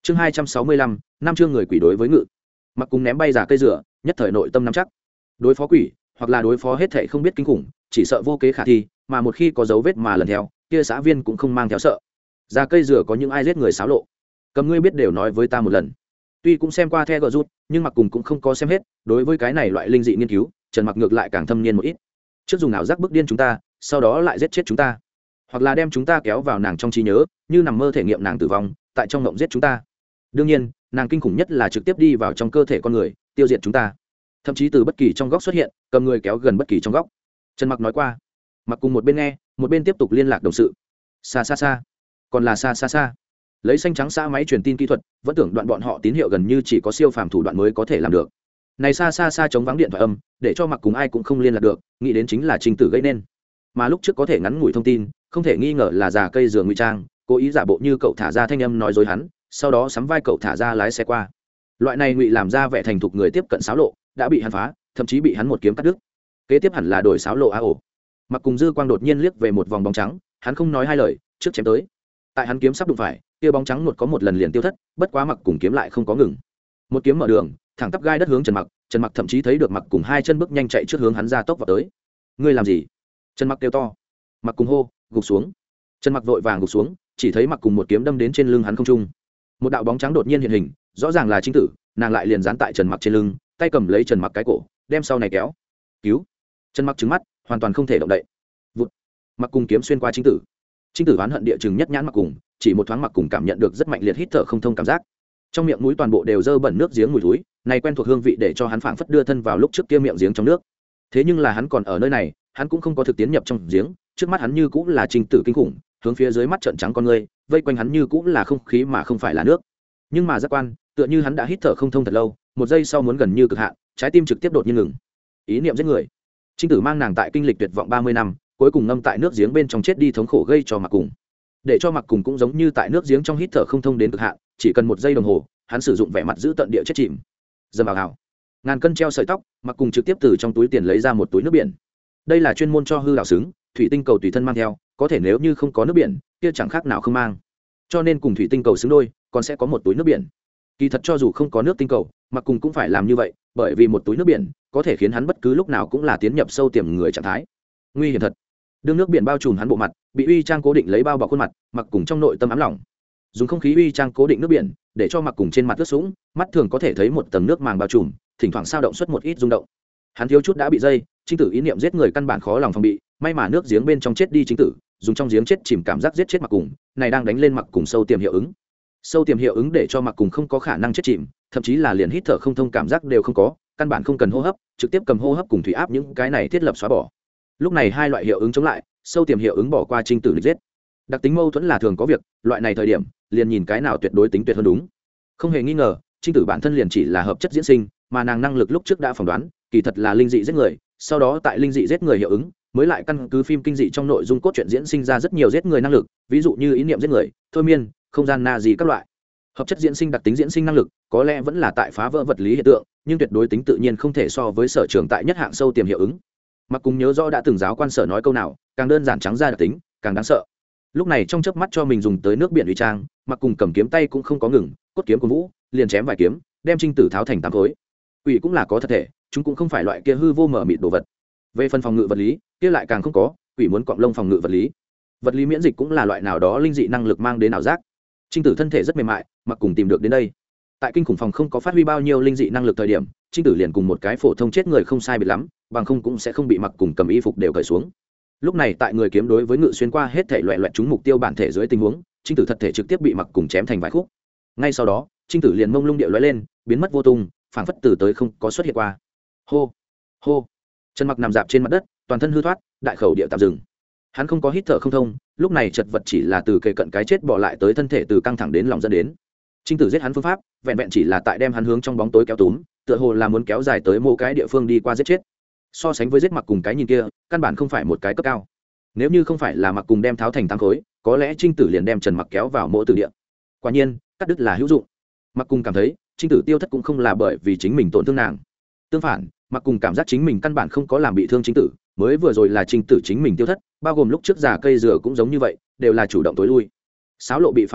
chương 265, năm chương người quỷ đối với ngự. Mặc cùng ném bay giả cây dừa, nhất thời nội tâm nắm chắc. Đối phó quỷ, hoặc là đối phó hết thảy không biết kinh khủng, chỉ sợ vô kế khả thi, mà một khi có dấu vết mà lần theo, kia xã viên cũng không mang theo sợ. Giả cây dừa có những ai giết người xáo lộ, cầm ngươi biết đều nói với ta một lần. Tuy cũng xem qua The gờ rút, nhưng Mặc cùng cũng không có xem hết, đối với cái này loại linh dị nghiên cứu, Trần Mặc ngược lại càng thâm niên một ít. Trước dùng ảo giác bức điên chúng ta, sau đó lại giết chết chúng ta, hoặc là đem chúng ta kéo vào nàng trong trí nhớ, như nằm mơ thể nghiệm nàng tử vong, tại trong mộng giết chúng ta. Đương nhiên, nàng kinh khủng nhất là trực tiếp đi vào trong cơ thể con người, tiêu diệt chúng ta, thậm chí từ bất kỳ trong góc xuất hiện, cầm người kéo gần bất kỳ trong góc. Trần Mặc nói qua. Mặc cùng một bên nghe, một bên tiếp tục liên lạc đồng sự. Xa xa xa, còn là xa xa xa. Lấy xanh trắng xa máy truyền tin kỹ thuật, vẫn tưởng đoạn bọn họ tín hiệu gần như chỉ có siêu phàm thủ đoạn mới có thể làm được. Này xa xa xa chống vắng điện thoại âm, để cho Mặc cùng ai cũng không liên lạc được, nghĩ đến chính là Trình Tử gây nên. Mà lúc trước có thể ngắn ngủi thông tin, không thể nghi ngờ là già cây dừa ngụy trang, cố ý giả bộ như cậu thả ra thanh âm nói dối hắn, sau đó sắm vai cậu thả ra lái xe qua. Loại này ngụy làm ra vẻ thành thục người tiếp cận xáo lộ, đã bị hắn phá, thậm chí bị hắn một kiếm cắt đứt. Kế tiếp hẳn là đổi xáo lộ ổ. Mặc cùng dư quang đột nhiên liếc về một vòng bóng trắng, hắn không nói hai lời, trước chém tới. Tại hắn kiếm sắp đụng phải, kia bóng trắng một có một lần liền tiêu thất, bất quá Mặc cùng kiếm lại không có ngừng. Một kiếm mở đường, thẳng tắp gai đất hướng Trần Mặc thậm chí thấy được Mặc cùng hai chân bước nhanh chạy trước hướng hắn ra tốc vào tới. Ngươi làm gì? Trần Mặc kêu to. Mặc cùng hô, gục xuống. Trần Mặc vội vàng gục xuống, chỉ thấy Mặc cùng một kiếm đâm đến trên lưng hắn không trung. Một đạo bóng trắng đột nhiên hiện hình, rõ ràng là Trinh Tử, nàng lại liền dán tại Trần Mặc trên lưng, tay cầm lấy Trần Mặc cái cổ, đem sau này kéo. Cứu! Trần Mặc trừng mắt, hoàn toàn không thể động đậy. Vụt! Mặc cùng kiếm xuyên qua Trinh Tử. Trinh Tử oán hận địa chừng nhất nhãn Mặc cùng, chỉ một thoáng Mặc cùng cảm nhận được rất mạnh liệt hít thở không thông cảm giác. Trong miệng mũi toàn bộ đều dơ bẩn nước giếng mùi thối, này quen thuộc hương vị để cho hắn phảng phất đưa thân vào lúc trước kia miệng giếng trong nước. Thế nhưng là hắn còn ở nơi này, hắn cũng không có thực tiến nhập trong giếng, trước mắt hắn như cũng là Trinh Tử kinh khủng, hướng phía dưới mắt trợn trắng con người, vây quanh hắn như cũng là không khí mà không phải là nước. Nhưng mà giác quan, tựa như hắn đã hít thở không thông thật lâu, một giây sau muốn gần như cực hạn, trái tim trực tiếp đột nhiên ngừng. Ý niệm giết người. Trinh Tử mang nàng tại kinh lịch tuyệt vọng 30 năm, cuối cùng ngâm tại nước giếng bên trong chết đi thống khổ gây cho Mặc cùng. Để cho Mặc cùng cũng giống như tại nước giếng trong hít thở không thông đến cực hạn, chỉ cần một giây đồng hồ, hắn sử dụng vẻ mặt giữ tận địa chết chìm. Dầm vào hào. Ngàn cân treo sợi tóc, Mặc cùng trực tiếp từ trong túi tiền lấy ra một túi nước biển. Đây là chuyên môn cho hư đạo xứng, thủy tinh cầu tùy thân mang theo, có thể nếu như không có nước biển, kia chẳng khác nào không mang. Cho nên cùng thủy tinh cầu xứng đôi, còn sẽ có một túi nước biển. Kỳ thật cho dù không có nước tinh cầu, Mặc cùng cũng phải làm như vậy, bởi vì một túi nước biển có thể khiến hắn bất cứ lúc nào cũng là tiến nhập sâu tiềm người trạng thái. Nguy hiểm thật. Đương nước biển bao trùm hắn bộ mặt, bị uy trang cố định lấy bao bọc khuôn mặt, Mặc cùng trong nội tâm ám lòng. Dùng không khí uy trang cố định nước biển, để cho Mặc cùng trên mặt ướt sũng, mắt thường có thể thấy một tầng nước màng bao trùm, thỉnh thoảng sao động xuất một ít rung động. Hắn thiếu chút đã bị dây, Trinh Tử ý niệm giết người căn bản khó lòng phòng bị, may mà nước giếng bên trong chết đi Trinh Tử, dùng trong giếng chết chìm cảm giác giết chết Mặc cùng, này đang đánh lên Mặc cùng sâu tiềm hiệu ứng. Sâu tiềm hiệu ứng để cho Mặc cùng không có khả năng chết chìm, thậm chí là liền hít thở không thông cảm giác đều không có, căn bản không cần hô hấp, trực tiếp cầm hô hấp cùng thủy áp những cái này thiết lập xóa bỏ. Lúc này hai loại hiệu ứng chống lại, sâu tiềm hiệu ứng bỏ qua Trinh Tử lịch giết. Đặc tính mâu thuẫn là thường có việc, loại này thời điểm, liền nhìn cái nào tuyệt đối tính tuyệt hơn đúng. Không hề nghi ngờ, Trinh Tử bản thân liền chỉ là hợp chất diễn sinh, mà nàng năng lực lúc trước đã phỏng đoán, kỳ thật là linh dị giết người, sau đó tại linh dị giết người hiệu ứng, mới lại căn cứ phim kinh dị trong nội dung cốt truyện diễn sinh ra rất nhiều giết người năng lực, ví dụ như ý niệm giết người, thôi miên, không gian na gì các loại. Hợp chất diễn sinh đặc tính diễn sinh năng lực, có lẽ vẫn là tại phá vỡ vật lý hiện tượng, nhưng tuyệt đối tính tự nhiên không thể so với sở trường tại nhất hạng sâu tiềm hiệu ứng. Mặc cùng nhớ rõ đã từng giáo quan sở nói câu nào, càng đơn giản trắng ra đặc tính, càng đáng sợ. Lúc này trong chớp mắt cho mình dùng tới nước biển uy trang, Mặc cùng cầm kiếm tay cũng không có ngừng, cốt kiếm của vũ, liền chém vài kiếm, đem Trinh Tử tháo thành tám khối. Quỷ cũng là có thật thể, chúng cũng không phải loại kia hư vô mở mịt đồ vật. Về phần phòng ngự vật lý, kia lại càng không có, quỷ muốn cọng lông phòng ngự vật lý. Vật lý miễn dịch cũng là loại nào đó linh dị năng lực mang đến ảo giác. Trinh Tử thân thể rất mềm mại, Mặc cùng tìm được đến đây. Tại kinh khủng phòng không có phát huy bao nhiêu linh dị năng lực thời điểm, Trinh Tử liền cùng một cái phổ thông chết người không sai biệt lắm, bằng không cũng sẽ không bị Mặc cùng cầm y phục đều cởi xuống. Lúc này tại người kiếm đối với ngự xuyên qua hết thể loẹt loẹt trúng mục tiêu bản thể dưới tình huống, Trinh Tử thật thể trực tiếp bị Mặc cùng chém thành vài khúc. Ngay sau đó, Trinh Tử liền mông lung điệu lóe lên, biến mất vô tung, phảng phất từ tới không có xuất hiện qua. Hô, hô. Trần Mặc nằm dạp trên mặt đất, toàn thân hư thoát, đại khẩu điệu tạm dừng. Hắn không có hít thở không thông, lúc này chật vật chỉ là từ kề cận cái chết bỏ lại tới thân thể từ căng thẳng đến lòng dẫn đến. Trinh Tử giết hắn phương pháp, vẹn vẹn chỉ là tại đem hắn hướng trong bóng tối kéo túm, tựa hồ là muốn kéo dài tới mỗi cái địa phương đi qua giết chết. So sánh với giết Mặc cùng cái nhìn kia, căn bản không phải một cái cấp cao. Nếu như không phải là Mặc cùng đem tháo thành tám khối, có lẽ Trinh Tử liền đem Trần Mặc kéo vào mộ tử địa. Quả nhiên, cắt đứt là hữu dụng. Mặc cùng cảm thấy, Trinh Tử tiêu thất cũng không là bởi vì chính mình tổn thương nàng. Tương phản, Mặc cùng cảm giác chính mình căn bản không có làm bị thương Trinh Tử, mới vừa rồi là Trinh Tử chính mình tiêu thất, bao gồm lúc trước già cây dừa cũng giống như vậy, đều là chủ động tối lui. Sáo lộ bị phá hư,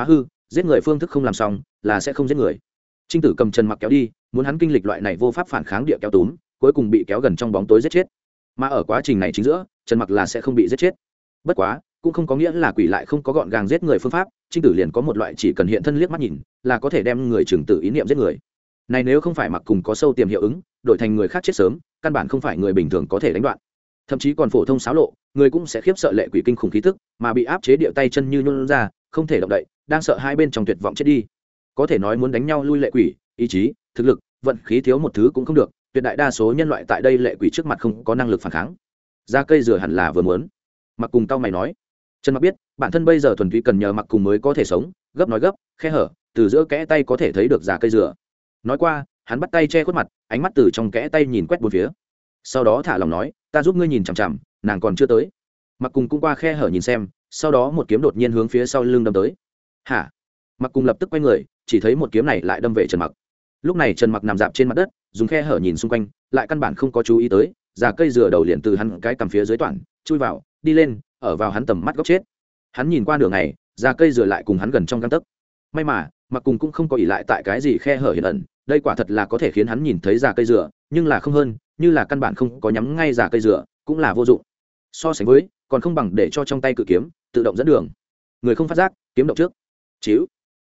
giết người phương thức không làm xong là sẽ không giết người. Trinh Tử cầm Trần Mặc kéo đi, muốn hắn kinh lịch loại này vô pháp phản kháng địa kéo túm, cuối cùng bị kéo gần trong bóng tối giết chết. Mà ở quá trình này chính giữa, Trần Mặc là sẽ không bị giết chết. Bất quá cũng không có nghĩa là quỷ lại không có gọn gàng giết người phương pháp. Trinh Tử liền có một loại chỉ cần hiện thân liếc mắt nhìn là có thể đem người trừng tử ý niệm giết người. Này nếu không phải Mặc cùng có sâu tiềm hiệu ứng, đổi thành người khác chết sớm, căn bản không phải người bình thường có thể đánh đoạn. Thậm chí còn phổ thông xáo lộ, người cũng sẽ khiếp sợ lệ quỷ kinh khủng khí tức, mà bị áp chế địa tay chân như nhũn ra, không thể động đậy, đang sợ hai bên trong tuyệt vọng chết đi. Có thể nói muốn đánh nhau lui lệ quỷ, ý chí, thực lực, vận khí thiếu một thứ cũng không được, tuyệt đại đa số nhân loại tại đây lệ quỷ trước mặt không có năng lực phản kháng. Ra cây dừa hẳn là vừa muốn. Mặc cùng tao mày nói. Trần Mặc biết, bản thân bây giờ thuần túy cần nhờ Mặc cùng mới có thể sống, gấp nói gấp, khe hở, từ giữa kẽ tay có thể thấy được giả cây dừa. Nói qua, hắn bắt tay che khuất mặt, ánh mắt từ trong kẽ tay nhìn quét bốn phía. Sau đó thả lòng nói, ta giúp ngươi nhìn chằm chằm, nàng còn chưa tới. Mặc cùng cũng qua khe hở nhìn xem, sau đó một kiếm đột nhiên hướng phía sau lưng đâm tới. Hả? Mặc cùng lập tức quay người, chỉ thấy một kiếm này lại đâm về Trần Mặc. Lúc này Trần Mặc nằm dạp trên mặt đất, dùng khe hở nhìn xung quanh, lại căn bản không có chú ý tới, giả cây dừa đầu liền từ hắn cái cằm phía dưới toàn chui vào, đi lên, ở vào hắn tầm mắt góc chết. Hắn nhìn qua nửa ngày, giả cây dừa lại cùng hắn gần trong gang tấc. May mà, Mặc cùng cũng không có ỷ lại tại cái gì khe hở hiện ẩn, đây quả thật là có thể khiến hắn nhìn thấy giả cây dừa, nhưng là không hơn, như là căn bản không có nhắm ngay giả cây dừa, cũng là vô dụng. So sánh với, còn không bằng để cho trong tay cự kiếm tự động dẫn đường. Người không phát giác, kiếm động trước. Chíu.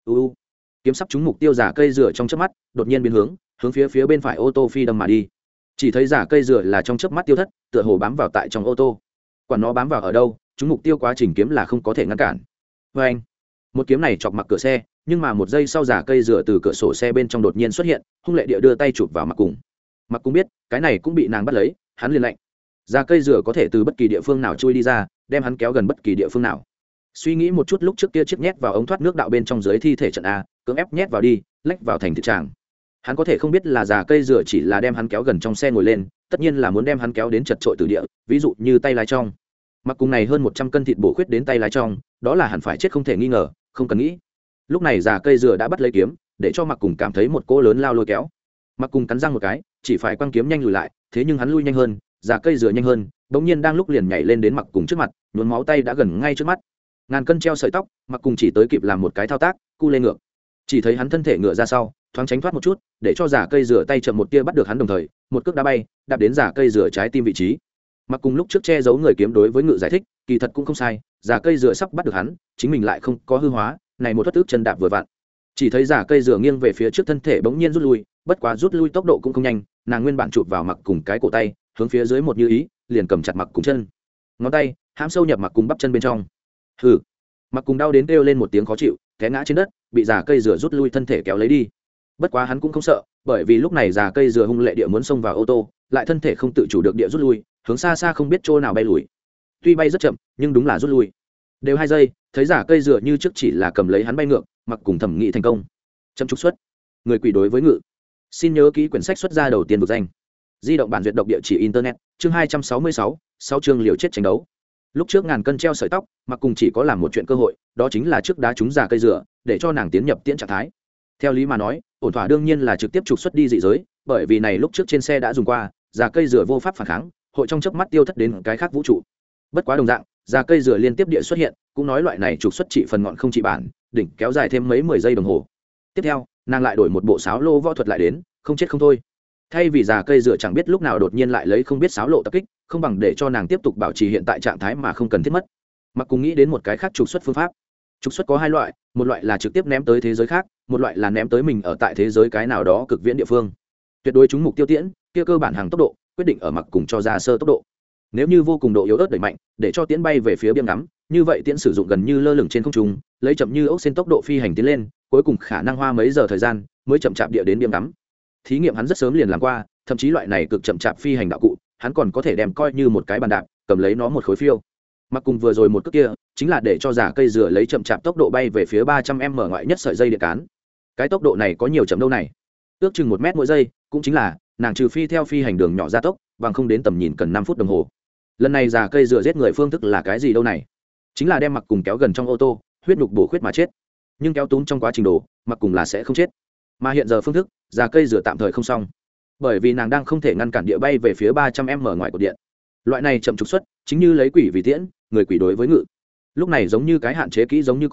Kiếm sắp trúng mục tiêu giả cây dừa trong chớp mắt, đột nhiên biến hướng phía bên phải ô tô phi đâm mà đi. Chỉ thấy giả cây dừa là trong chớp mắt tiêu thất, tựa hồ bám vào tại trong ô tô. Quản nó bám vào ở đâu, trúng mục tiêu quá trình kiếm là không có thể ngăn cản. Và anh, một kiếm này chọc mặc cửa xe, nhưng mà một giây sau giả cây dừa từ cửa sổ xe bên trong đột nhiên xuất hiện, hung lệ địa đưa tay chụp vào Mặc cùng. Mặc cũng biết, cái này cũng bị nàng bắt lấy, hắn liền lạnh. Giả cây dừa có thể từ bất kỳ địa phương nào chui đi ra, đem hắn kéo gần bất kỳ địa phương nào. Suy nghĩ một chút lúc trước kia chiếc nhét vào ống thoát nước đạo bên trong dưới thi thể trận a, cưỡng ép nhét vào đi, lách vào thành thị tràng. Hắn có thể không biết là giả cây dừa chỉ là đem hắn kéo gần trong xe ngồi lên, tất nhiên là muốn đem hắn kéo đến chật trội từ địa, ví dụ như tay lái trong. Mặc cùng này hơn 100 cân thịt bổ khuyết đến tay lái trong, đó là hẳn phải chết không thể nghi ngờ, không cần nghĩ. Lúc này giả cây dừa đã bắt lấy kiếm, để cho Mặc cùng cảm thấy một cỗ lớn lao lôi kéo. Mặc cùng cắn răng một cái, chỉ phải quăng kiếm nhanh lùi lại, thế nhưng hắn lui nhanh hơn, giả cây dừa nhanh hơn, bỗng nhiên đang lúc liền nhảy lên đến Mặc cùng trước mặt, nhuốm máu tay đã gần ngay trước mắt. Ngàn cân treo sợi tóc, Mặc cùng chỉ tới kịp làm một cái thao tác, cu lên ngược. Chỉ thấy hắn thân thể ngựa ra sau, thoáng tránh thoát một chút, để cho giả cây dừa tay chậm một tia bắt được hắn, đồng thời một cước đá bay, đạp đến giả cây dừa trái tim vị trí. Mặc cùng lúc trước che giấu người kiếm đối với ngự giải thích, kỳ thật cũng không sai, giả cây dừa sắp bắt được hắn, chính mình lại không có hư hóa, này một thoát tức chân đạp vừa vặn. Chỉ thấy giả cây dừa nghiêng về phía trước, thân thể bỗng nhiên rút lui, bất quá rút lui tốc độ cũng không nhanh, nàng nguyên bản chụp vào Mặc cùng cái cổ tay, hướng phía dưới một như ý, liền cầm chặt Mặc cùng chân. Ngón tay hãm sâu nhập Mặc cùng bắp chân bên trong. Hừ. Mặc cùng đau đến kêu lên một tiếng khó chịu, té ngã trên đất, bị giả cây dừa rút lui thân thể kéo lấy đi. Bất quá hắn cũng không sợ, bởi vì lúc này giả cây dừa hung lệ địa muốn xông vào ô tô, lại thân thể không tự chủ được địa rút lui, hướng xa xa không biết chỗ nào bay lùi. Tuy bay rất chậm, nhưng đúng là rút lui. Đều 2 giây, thấy giả cây dừa như trước chỉ là cầm lấy hắn bay ngược, Mặc cùng thẩm nghị thành công. Châm trục xuất. Người quỷ đối với ngự. Xin nhớ ký quyển sách xuất ra đầu tiên vực danh. Di động bản duyệt độc địa chỉ internet, chương 266, 6 chương liều chết tranh đấu. Lúc trước ngàn cân treo sợi tóc, Mặc cùng chỉ có làm một chuyện cơ hội, đó chính là trước đá trúng giả cây dừa, để cho nàng tiến nhập tiễn trạng thái. Theo lý mà nói, ổn thỏa đương nhiên là trực tiếp trục xuất đi dị giới, bởi vì này lúc trước trên xe đã dùng qua, giả cây dừa vô pháp phản kháng, hội trong chớp mắt tiêu thất đến cái khác vũ trụ. Bất quá đồng dạng, giả cây dừa liên tiếp địa xuất hiện, cũng nói loại này trục xuất trị phần ngọn không trị bản, đỉnh kéo dài thêm mấy 10 giây đồng hồ. Tiếp theo, nàng lại đổi một bộ sáo lô võ thuật lại đến, không chết không thôi. Thay vì giả cây dừa chẳng biết lúc nào đột nhiên lại lấy không biết sáo lộ tập kích, không bằng để cho nàng tiếp tục bảo trì hiện tại trạng thái mà không cần thiết mất. Mặc cùng nghĩ đến một cái khác trục xuất phương pháp. Trục xuất có 2 loại, một loại là trực tiếp ném tới thế giới khác, một loại là ném tới mình ở tại thế giới cái nào đó cực viễn địa phương. Tuyệt đối trúng mục tiêu tiễn, kia cơ bản hàng tốc độ quyết định ở Mặc cùng cho ra sơ tốc độ. Nếu như vô cùng độ yếu ớt đẩy mạnh, để cho tiễn bay về phía biếm ngắm, như vậy tiễn sử dụng gần như lơ lửng trên không trung, lấy chậm như ốc sen tốc độ phi hành tiến lên, cuối cùng khả năng hoa mấy giờ thời gian mới chậm chạp địa đến biếm ngắm. Thí nghiệm hắn rất sớm liền làm qua, thậm chí loại này cực chậm chạp phi hành đạo cụ, hắn còn có thể đem coi như một cái bàn đạp, cầm lấy nó một khối phiêu. Mặc cùng vừa rồi một cước kia, chính là để cho giả cây dừa lấy chậm chạp tốc độ bay về phía 300m ngoại nhất sợi dây điện cán. Cái tốc độ này có nhiều chậm đâu này, ước chừng 1 mét mỗi giây, cũng chính là nàng trừ phi theo phi hành đường nhỏ gia tốc, bằng không đến tầm nhìn cần 5 phút đồng hồ. Lần này giả cây dừa giết người phương thức là cái gì đâu này? Chính là đem Mặc cùng kéo gần trong ô tô, huyết nhục bổ khuyết mà chết. Nhưng kéo túm trong quá trình đổ, Mặc cùng là sẽ không chết. Mà hiện giờ phương thức, giả cây dừa tạm thời không xong, bởi vì nàng đang không thể ngăn cản địa bay về phía 300m ngoài cột điện. Loại này chậm trục xuất, chính như lấy quỷ vì tiễn, người quỷ đối với ngự. Lúc này giống như cái hạn chế kỹ giống như có,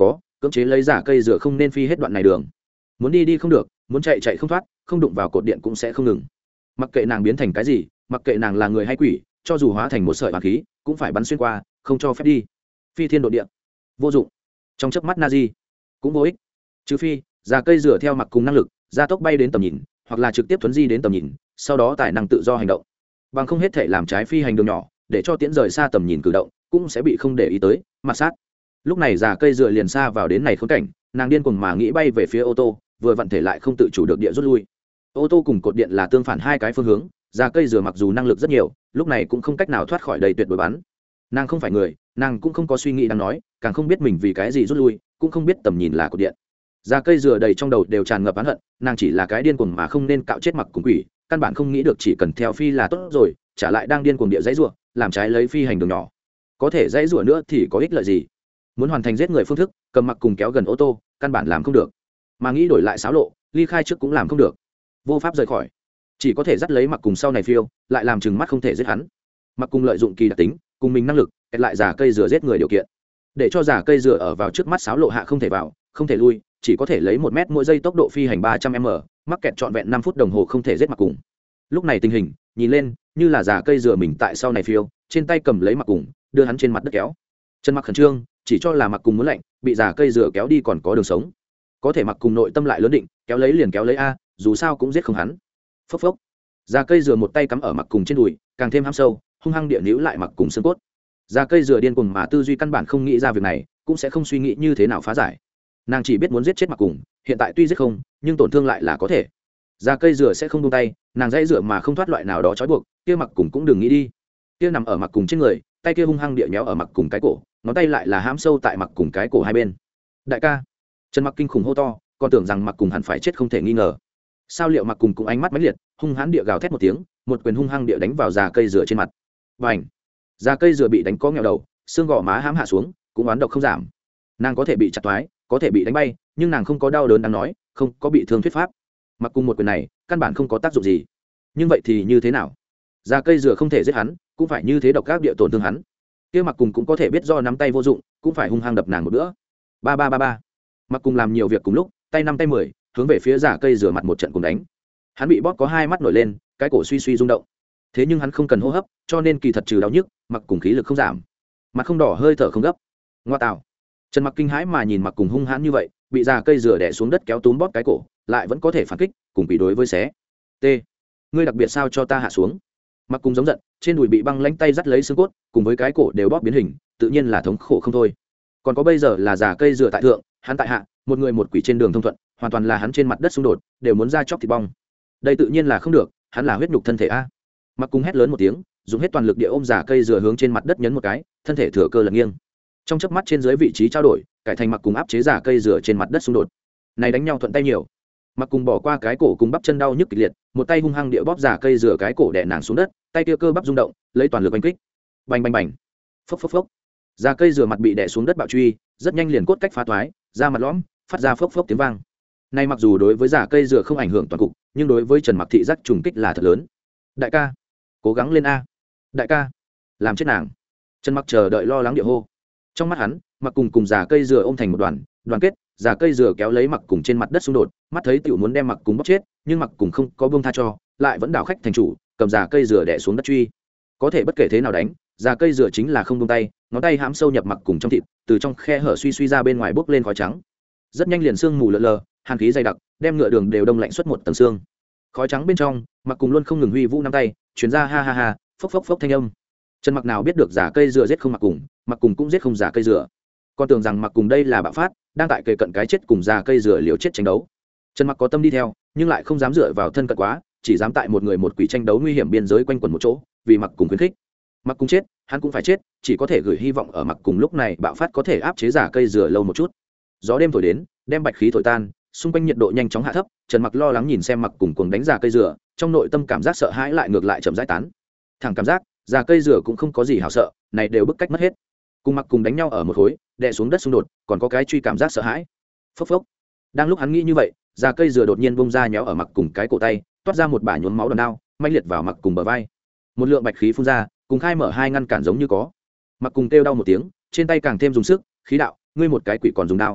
cưỡng chế lấy giả cây dừa không nên phi hết đoạn này đường. Muốn đi đi không được, muốn chạy chạy không thoát, không đụng vào cột điện cũng sẽ không ngừng. Mặc kệ nàng biến thành cái gì, mặc kệ nàng là người hay quỷ, cho dù hóa thành một sợi hỏa khí cũng phải bắn xuyên qua, không cho phép đi. Phi thiên độ địa vô dụng, trong chớp mắt Nazi cũng vô ích, trừ phi giả cây dừa theo Mặc Cùng năng lực gia tốc bay đến tầm nhìn, hoặc là trực tiếp thuấn di đến tầm nhìn, sau đó tài năng tự do hành động. Bằng không hết thể làm trái phi hành đường nhỏ, để cho tiễn rời xa tầm nhìn cử động cũng sẽ bị không để ý tới mặt sát. Lúc này giả cây dừa liền xa vào đến này khốn cảnh, nàng điên cuồng mà nghĩ bay về phía ô tô, vừa vặn thể lại không tự chủ được địa rút lui. Ô tô cùng cột điện là tương phản hai cái phương hướng, giả cây dừa mặc dù năng lực rất nhiều, lúc này cũng không cách nào thoát khỏi đầy tuyệt đối bắn. Nàng không phải người, nàng cũng không có suy nghĩ đang nói, càng không biết mình vì cái gì rút lui, cũng không biết tầm nhìn là cột điện. Giả cây dừa đầy trong đầu đều tràn ngập oán hận, nàng chỉ là cái điên cuồng mà không nên cạo chết Mặc Cùng quỷ, căn bản không nghĩ được chỉ cần theo phi là tốt rồi, trả lại đang điên cuồng địa dãy rủa, làm trái lấy phi hành đường nhỏ. Có thể dãy rủa nữa thì có ích lợi gì? Muốn hoàn thành giết người phương thức, cầm Mặc Cùng kéo gần ô tô, căn bản làm không được. Mà nghĩ đổi lại xáo lộ, ly khai trước cũng làm không được. Vô pháp rời khỏi, chỉ có thể dắt lấy Mặc Cùng sau này phiêu, lại làm chừng mắt không thể giết hắn. Mặc Cùng lợi dụng kỳ đặc tính, cùng mình năng lực, kẹt lại giả cây dừa giết người điều kiện, để cho giả cây dừa ở vào trước mắt xáo lộ hạ không thể vào, không thể lui, chỉ có thể lấy 1 mét mỗi giây tốc độ phi hành 300m, mắc kẹt trọn vẹn 5 phút đồng hồ không thể giết Mặc Cùng. Lúc này tình hình nhìn lên như là giả cây dừa mình tại sau này phiêu, trên tay cầm lấy Mặc Cùng, đưa hắn trên mặt đất kéo. Trần Mặc khẩn trương, chỉ cho là Mặc Cùng muốn lạnh, bị giả cây dừa kéo đi còn có đường sống. Có thể Mặc Cùng nội tâm lại lớn định, kéo lấy liền kéo lấy a, dù sao cũng giết không hắn. Phốc phốc. Giả cây dừa một tay cắm ở Mặc Cùng trên đùi, càng thêm hăm sâu, hung hăng địa níu lại Mặc Cùng xương cốt. Giả cây dừa điên cuồng mà tư duy căn bản không nghĩ ra việc này, cũng sẽ không suy nghĩ như thế nào phá giải. Nàng chỉ biết muốn giết chết Mặc Cùng, hiện tại tuy giết không, nhưng tổn thương lại là có thể. Giả cây dừa sẽ không buông tay, nàng dãy dựa mà không thoát loại nào đó trói buộc, kia Mặc Cùng cũng đừng nghĩ đi. Kia nằm ở Mặc Cùng trên người, tay kia hung hăng địa nhéo ở Mặc Cùng cái cổ, ngón tay lại là hãm sâu tại Mặc Cùng cái cổ hai bên. Đại ca! Trần Mặc kinh khủng hô to, còn tưởng rằng Mặc Cùng hẳn phải chết không thể nghi ngờ. Sao liệu Mặc Cùng cũng ánh mắt mãnh liệt, hung hãn địa gào thét một tiếng, một quyền hung hăng địa đánh vào giả cây dừa trên mặt. Bành! Giả cây dừa bị đánh có nghèo đầu, xương gò má hãm hạ xuống, cũng oán độc không giảm. Nàng có thể bị chặt toái, có thể bị đánh bay, nhưng nàng không có đau đớn đáng nói, không có bị thương thuyết pháp. Mặc Cùng một quyền này căn bản không có tác dụng gì. Nhưng vậy thì như thế nào? Giả cây dừa không thể giết hắn, cũng phải như thế độc các địa tổn thương hắn. Kia Mặc Cùng cũng có thể biết do nắm tay vô dụng, cũng phải hung hăng đập nàng một bữa. Ba ba ba ba. Mặc Cùng làm nhiều việc cùng lúc, tay 5 tay 10, hướng về phía giả cây dừa mặt một trận cùng đánh. Hắn bị bóp có 2 mắt nổi lên, cái cổ suy suy rung động. Thế nhưng hắn không cần hô hấp, cho nên kỳ thật trừ đau nhức, Mặc Cùng khí lực không giảm, mặt không đỏ hơi thở không gấp. Ngoa tạo. Trần Mặc kinh hãi mà nhìn Mặc Cùng hung hãn như vậy, bị giả cây dừa đè xuống đất kéo túm bóp cái cổ, lại vẫn có thể phản kích, cùng bị đối với xé. T. Ngươi đặc biệt sao cho ta hạ xuống? Mặc Cùng giống giận, trên đùi bị băng lãnh tay dắt lấy xương cốt, cùng với cái cổ đều bóp biến hình, tự nhiên là thống khổ không thôi. Còn có bây giờ là giả cây dừa tại thượng, hắn tại hạ, một người một quỷ trên đường thông thuận, hoàn toàn là hắn trên mặt đất xung đột, đều muốn ra chóc thịt bong. Đây tự nhiên là không được, hắn là huyết nhục thân thể a. Mặc Cùng hét lớn một tiếng, dùng hết toàn lực địa ôm giả cây dừa hướng trên mặt đất nhấn một cái, thân thể thừa cơ lật nghiêng. Trong chớp mắt trên dưới vị trí trao đổi, cải thành Mặc Cùng áp chế giả cây dừa trên mặt đất xung đột. Này đánh nhau thuận tay nhiều. Mặc Cùng bỏ qua cái cổ cùng bắp chân đau nhức kịch liệt, một tay hung hăng địa bóp giả cây dừa cái cổ đè nàng xuống đất, tay kia cơ bắp rung động, lấy toàn lực đánh kích. Bành bành bành. Phốc phốc phốc. Giả cây dừa mặt bị đè xuống đất bạo truy, rất nhanh liền cốt cách phá toái, da mặt lõm, phát ra phốc phốc tiếng vang. Này mặc dù đối với giả cây dừa không ảnh hưởng toàn cục, nhưng đối với Trần Mặc thị giác trùng kích là thật lớn. Đại ca, cố gắng lên a. Đại ca, làm chết nàng. Trần Mặc chờ đợi lo lắng địa hô. Trong mắt hắn, Mặc cùng giả cây dừa ôm thành một đoàn, đoàn kết, giả cây dừa kéo lấy Mặc cùng trên mặt đất xung đột, mắt thấy tiểu muốn đem Mặc cùng bóc chết, nhưng Mặc cùng không có buông tha cho, lại vẫn đảo khách thành chủ, cầm giả cây dừa đè xuống đất truy. Có thể bất kể thế nào đánh, giả cây dừa chính là không buông tay, ngón tay hãm sâu nhập Mặc cùng trong thịt, từ trong khe hở suy suy ra bên ngoài bốc lên khói trắng. Rất nhanh liền sương mù lờ lờ, hàn khí dày đặc, đem ngựa đường đều đông lạnh suốt một tầng xương. Khói trắng bên trong, Mặc cùng luôn không ngừng huy vũ nắm tay, truyền ra ha ha ha, phốc phốc phốc thanh âm. Trần Mặc nào biết được giả cây dừa giết không Mặc cùng cũng giết không giả cây dừa. Con tưởng rằng Mặc cùng đây là bạo phát, đang tại kề cận cái chết cùng giả cây dừa liều chết tranh đấu. Trần Mặc có tâm đi theo, nhưng lại không dám dựa vào thân cận quá, chỉ dám tại một người một quỷ tranh đấu nguy hiểm biên giới quanh quẩn một chỗ, vì Mặc cùng khuyến khích. Mặc cùng chết, hắn cũng phải chết, chỉ có thể gửi hy vọng ở Mặc cùng lúc này bạo phát có thể áp chế giả cây dừa lâu một chút. Gió đêm thổi đến, đem bạch khí thổi tan, xung quanh nhiệt độ nhanh chóng hạ thấp. Trần Mặc lo lắng nhìn xem Mặc cùng cuồng đánh giả cây dừa, trong nội tâm cảm giác sợ hãi lại ngược lại chậm rãi tán. Thẳng cảm giác giả cây dừa cũng không có gì hảo sợ, này đều bức cách mất hết. Cùng Mặc cùng đánh nhau ở một khối, đè xuống đất xung đột, còn có cái truy cảm giác sợ hãi. Phốc phốc. Đang lúc hắn nghĩ như vậy, giả cây dừa đột nhiên bung ra nhéo ở Mặc cùng cái cổ tay, toát ra một bả nhuốm máu đòn đao, mãnh liệt vào Mặc cùng bờ vai. Một lượng bạch khí phun ra, cùng khai mở hai ngăn cản giống như có. Mặc cùng kêu đau một tiếng, trên tay càng thêm dùng sức, khí đạo, ngươi một cái quỷ còn dùng đao.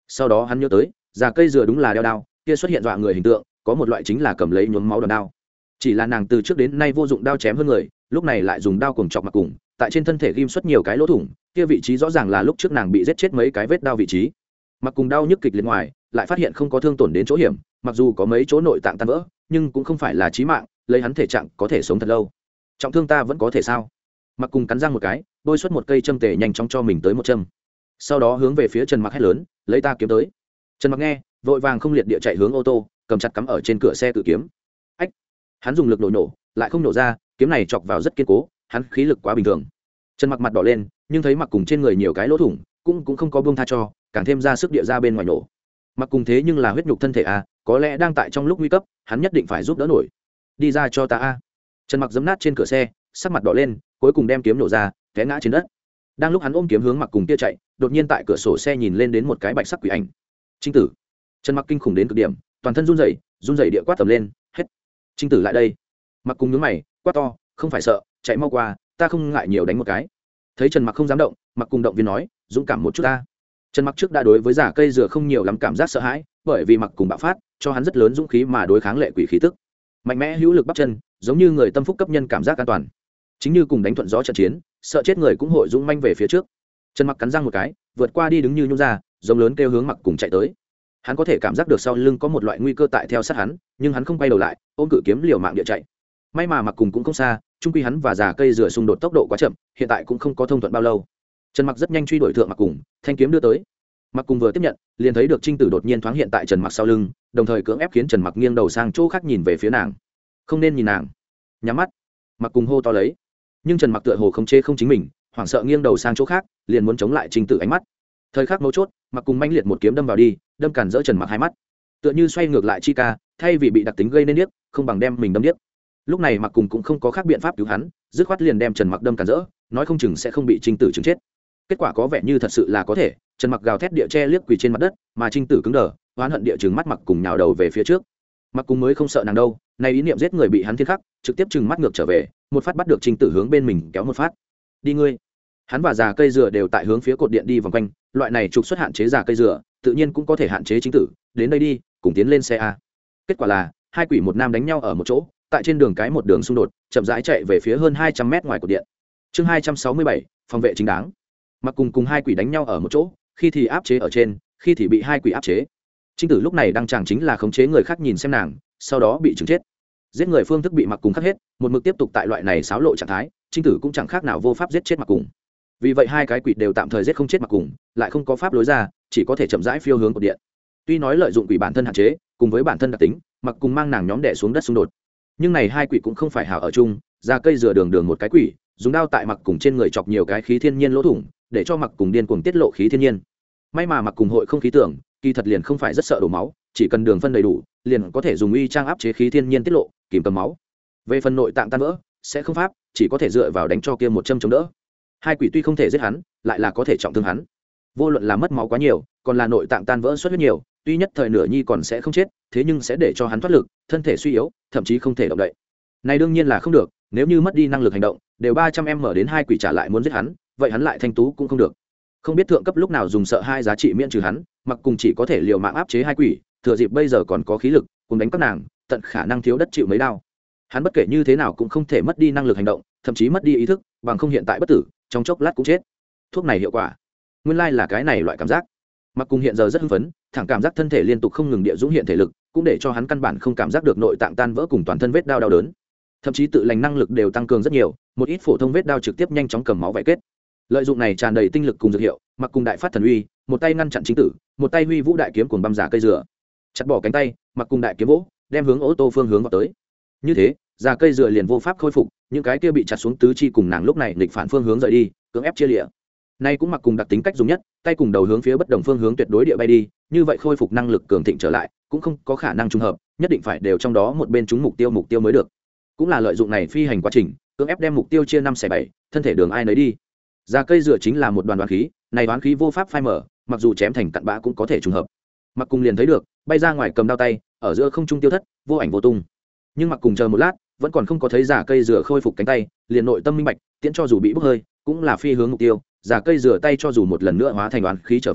sau đó hắn nhớ tới già cây dừa đúng là đeo đao kia xuất hiện dọa người hình tượng, có một loại chính là cầm lấy nhuốm máu đòn đao. Chỉ là nàng từ trước đến nay vô dụng đao chém hơn người, lúc này lại dùng đao cùng chọc Mặc Cùng, tại trên thân thể ghim xuất nhiều cái lỗ thủng, kia vị trí rõ ràng là lúc trước nàng bị giết chết mấy cái vết đao vị trí. Mặc Cùng đau nhức kịch liệt ngoài, lại phát hiện không có thương tổn đến chỗ hiểm, mặc dù có mấy chỗ nội tạng tan vỡ, nhưng cũng không phải là chí mạng, lấy hắn thể trạng có thể sống thật lâu. Trọng thương ta vẫn có thể sao? Mặc Cùng cắn răng một cái, bôi xuất một cây châm tề nhanh chóng cho mình tới một châm. Sau đó hướng về phía Trần Mặc hét lớn, lấy ta kiếm tới. Trần Mặc nghe, vội vàng không liệt địa chạy hướng ô tô, cầm chặt cắm ở trên cửa xe tự kiếm. Ách! Hắn dùng lực nổ, lại không nổ ra, kiếm này chọc vào rất kiên cố, hắn khí lực quá bình thường. Trần Mặc mặt đỏ lên, nhưng thấy Mặc Cùng trên người nhiều cái lỗ thủng, cũng không có buông tha cho, càng thêm ra sức địa ra bên ngoài nổ. Mặc Cùng thế nhưng là huyết nhục thân thể a, có lẽ đang tại trong lúc nguy cấp, hắn nhất định phải giúp đỡ nổi. Đi ra cho ta a. Trần Mặc giẫm nát trên cửa xe, sắc mặt đỏ lên, cuối cùng đem kiếm nổ ra, té ngã trên đất. Đang lúc hắn ôm kiếm hướng Mặc Cùng kia chạy, đột nhiên tại cửa sổ xe nhìn lên đến một cái bạch sắc quỷ ảnh. Trinh tử. Trần Mặc kinh khủng đến cực điểm, toàn thân run rẩy địa quát tầm lên, hết. Trinh tử lại đây. Mặc Cùng nhướng mày, quát to, không phải sợ, chạy mau qua, ta không ngại nhiều đánh một cái. Thấy Trần Mặc không dám động, Mặc Cùng động viên nói, dũng cảm một chút ta. Trần Mặc trước đã đối với giả cây dừa không nhiều lắm cảm giác sợ hãi, bởi vì Mặc Cùng bạo phát, cho hắn rất lớn dũng khí mà đối kháng lệ quỷ khí tức. Mạnh mẽ hữu lực bắp chân, giống như người tâm phúc cấp nhân cảm giác an toàn. Chính như cùng đánh thuận gió trận chiến, sợ chết người cũng hội dũng manh về phía trước. Trần Mặc cắn răng một cái, vượt qua đi đứng như nhung ra, giống lớn kêu hướng Mặc Cùng chạy tới. Hắn có thể cảm giác được sau lưng có một loại nguy cơ tại theo sát hắn, nhưng hắn không quay đầu lại, ôm cự kiếm liều mạng địa chạy. May mà Mặc Cùng cũng không xa, chung quy hắn và già cây dừa xung đột tốc độ quá chậm, hiện tại cũng không có thông thuận bao lâu. Trần Mặc rất nhanh truy đuổi thượng Mặc Cùng, thanh kiếm đưa tới. Mặc Cùng vừa tiếp nhận, liền thấy được Trinh Tử đột nhiên thoáng hiện tại Trần Mặc sau lưng, đồng thời cưỡng ép khiến Trần Mặc nghiêng đầu sang chỗ khác nhìn về phía nàng. Không nên nhìn nàng. Nhắm mắt. Mặc Cùng hô to lấy. Nhưng Trần Mặc tựa hồ không chế không chính mình, hoảng sợ nghiêng đầu sang chỗ khác, liền muốn chống lại Trinh Tử ánh mắt. Thời khắc mấu chốt, Mặc Cùng manh liệt một kiếm đâm vào đi, đâm cản rỡ Trần Mặc hai mắt. Tựa như xoay ngược lại chi ca, thay vì bị đặc tính gây nên điếc, không bằng đem mình đâm điếc. Lúc này Mặc Cùng cũng không có khác biện pháp cứu hắn, dứt khoát liền đem Trần Mặc đâm cản rỡ, nói không chừng sẽ không bị Trinh Tử chứng chết. Kết quả có vẻ như thật sự là có thể, Trần Mặc gào thét địa che liếc quỳ trên mặt đất, mà Trinh Tử cứng đờ, oán hận địa trừng mắt Mặc Cùng nhào đầu về phía trước. Mặc Cùng mới không sợ nàng đâu, này ý niệm giết người bị hắn thiên khắc, trực tiếp trừng mắt ngược trở về, một phát bắt được Trinh Tử hướng bên mình kéo một phát. Đi ngươi. Hắn và già cây dừa đều tại hướng phía cột điện đi vòng quanh, loại này trục xuất hạn chế già cây dừa, tự nhiên cũng có thể hạn chế Trinh Tử, đến đây đi, cùng tiến lên xe a. Kết quả là, hai quỷ một nam đánh nhau ở một chỗ, tại trên đường cái một đường xung đột, chậm rãi chạy về phía hơn 200 mét ngoài cột điện. Chương 267, phòng vệ chính đáng. Mặc cùng hai quỷ đánh nhau ở một chỗ, khi thì áp chế ở trên, khi thì bị hai quỷ áp chế. Trinh Tử lúc này đang chẳng chính là khống chế người khác nhìn xem nàng, sau đó bị trừng chết. Giết người phương thức bị Mặc Cùng khắc hết, một mực tiếp tục tại loại này xáo lộ trạng thái, Trinh Tử cũng chẳng khác nào vô pháp giết chết Mặc Cùng. Vì vậy hai cái quỷ đều tạm thời giết không chết Mặc Cùng, lại không có pháp lối ra, chỉ có thể chậm rãi phiêu hướng cột điện. Tuy nói lợi dụng quỷ bản thân hạn chế, cùng với bản thân đặc tính, Mặc Cùng mang nàng nhóm đè xuống đất xung đột. Nhưng này hai quỷ cũng không phải hảo ở chung, ra cây dừa đường một cái quỷ, dùng đao tại Mặc Cùng trên người chọc nhiều cái khí thiên nhiên lỗ thủng, để cho Mặc Cùng điên cuồng tiết lộ khí thiên nhiên. May mà Mặc Cùng hội không khí tưởng, kỳ thật liền không phải rất sợ đổ máu, chỉ cần đường phân đầy đủ, liền có thể dùng uy trang áp chế khí thiên nhiên tiết lộ, kìm cầm máu. Về phần nội tạng tan vỡ, sẽ không pháp, chỉ có thể dựa vào đánh cho kia một châm chống đỡ. Hai quỷ tuy không thể giết hắn, lại là có thể trọng thương hắn. Vô luận là mất máu quá nhiều, còn là nội tạng tan vỡ xuất huyết nhiều, tuy nhất thời nửa nhi còn sẽ không chết, thế nhưng sẽ để cho hắn thoát lực, thân thể suy yếu, thậm chí không thể động đậy. Này đương nhiên là không được, nếu như mất đi năng lực hành động, đều 300m đến hai quỷ trả lại muốn giết hắn, vậy hắn lại thanh tú cũng không được. Không biết thượng cấp lúc nào dùng sợ hai giá trị miễn trừ hắn, Mặc Cùng chỉ có thể liều mạng áp chế hai quỷ, thừa dịp bây giờ còn có khí lực, cùng đánh các nàng, tận khả năng thiếu đất chịu mấy đao. Hắn bất kể như thế nào cũng không thể mất đi năng lực hành động, thậm chí mất đi ý thức, bằng không hiện tại bất tử, trong chốc lát cũng chết. Thuốc này hiệu quả, nguyên lai là cái này loại cảm giác. Mặc Cùng hiện giờ rất hưng phấn, thẳng cảm giác thân thể liên tục không ngừng địa dũng hiện thể lực, cũng để cho hắn căn bản không cảm giác được nội tạng tan vỡ cùng toàn thân vết đau đau đớn. Thậm chí tự lành năng lực đều tăng cường rất nhiều, một ít phổ thông vết đau trực tiếp nhanh chóng cầm máu vảy kết. Lợi dụng này tràn đầy tinh lực cùng dược hiệu, Mặc Cùng đại phát thần uy, một tay ngăn chặn Chính Tử, một tay huy vũ đại kiếm cuồng băm giả cây dừa. Chặt bỏ cánh tay, Mặc Cùng đại kiếm vỗ, đem hướng ô tô phương hướng vào tới. Như thế, giả cây dừa liền vô pháp khôi phục, những cái kia bị chặt xuống tứ chi cùng nàng lúc này nghịch phản phương hướng rời đi, cưỡng ép chia liễu. Nay cũng Mặc Cùng đặc tính cách dùng nhất, tay cùng đầu hướng phía bất đồng phương hướng tuyệt đối địa bay đi, như vậy khôi phục năng lực cường thịnh trở lại, cũng không có khả năng trùng hợp, nhất định phải đều trong đó một bên trúng mục tiêu mới được. Cũng là lợi dụng này phi hành quá trình, cưỡng ép đem mục tiêu chia 5/7, thân thể đường ai nấy đi. Ra cây dừa chính là một đoàn đoán khí, này đoán khí vô pháp phai mở, mặc dù chém thành cặn bã cũng có thể trùng hợp. Mặc Cùng liền thấy được, bay ra ngoài cầm đao tay, ở giữa không trung tiêu thất, vô ảnh vô tung. Nhưng Mặc Cùng chờ một lát, vẫn còn không có thấy giả cây dừa khôi phục cánh tay, liền nội tâm minh bạch, tiễn cho dù bị bốc hơi, cũng là phi hướng mục tiêu, giả cây dừa tay cho dù một lần nữa hóa thành đoán khí trở về,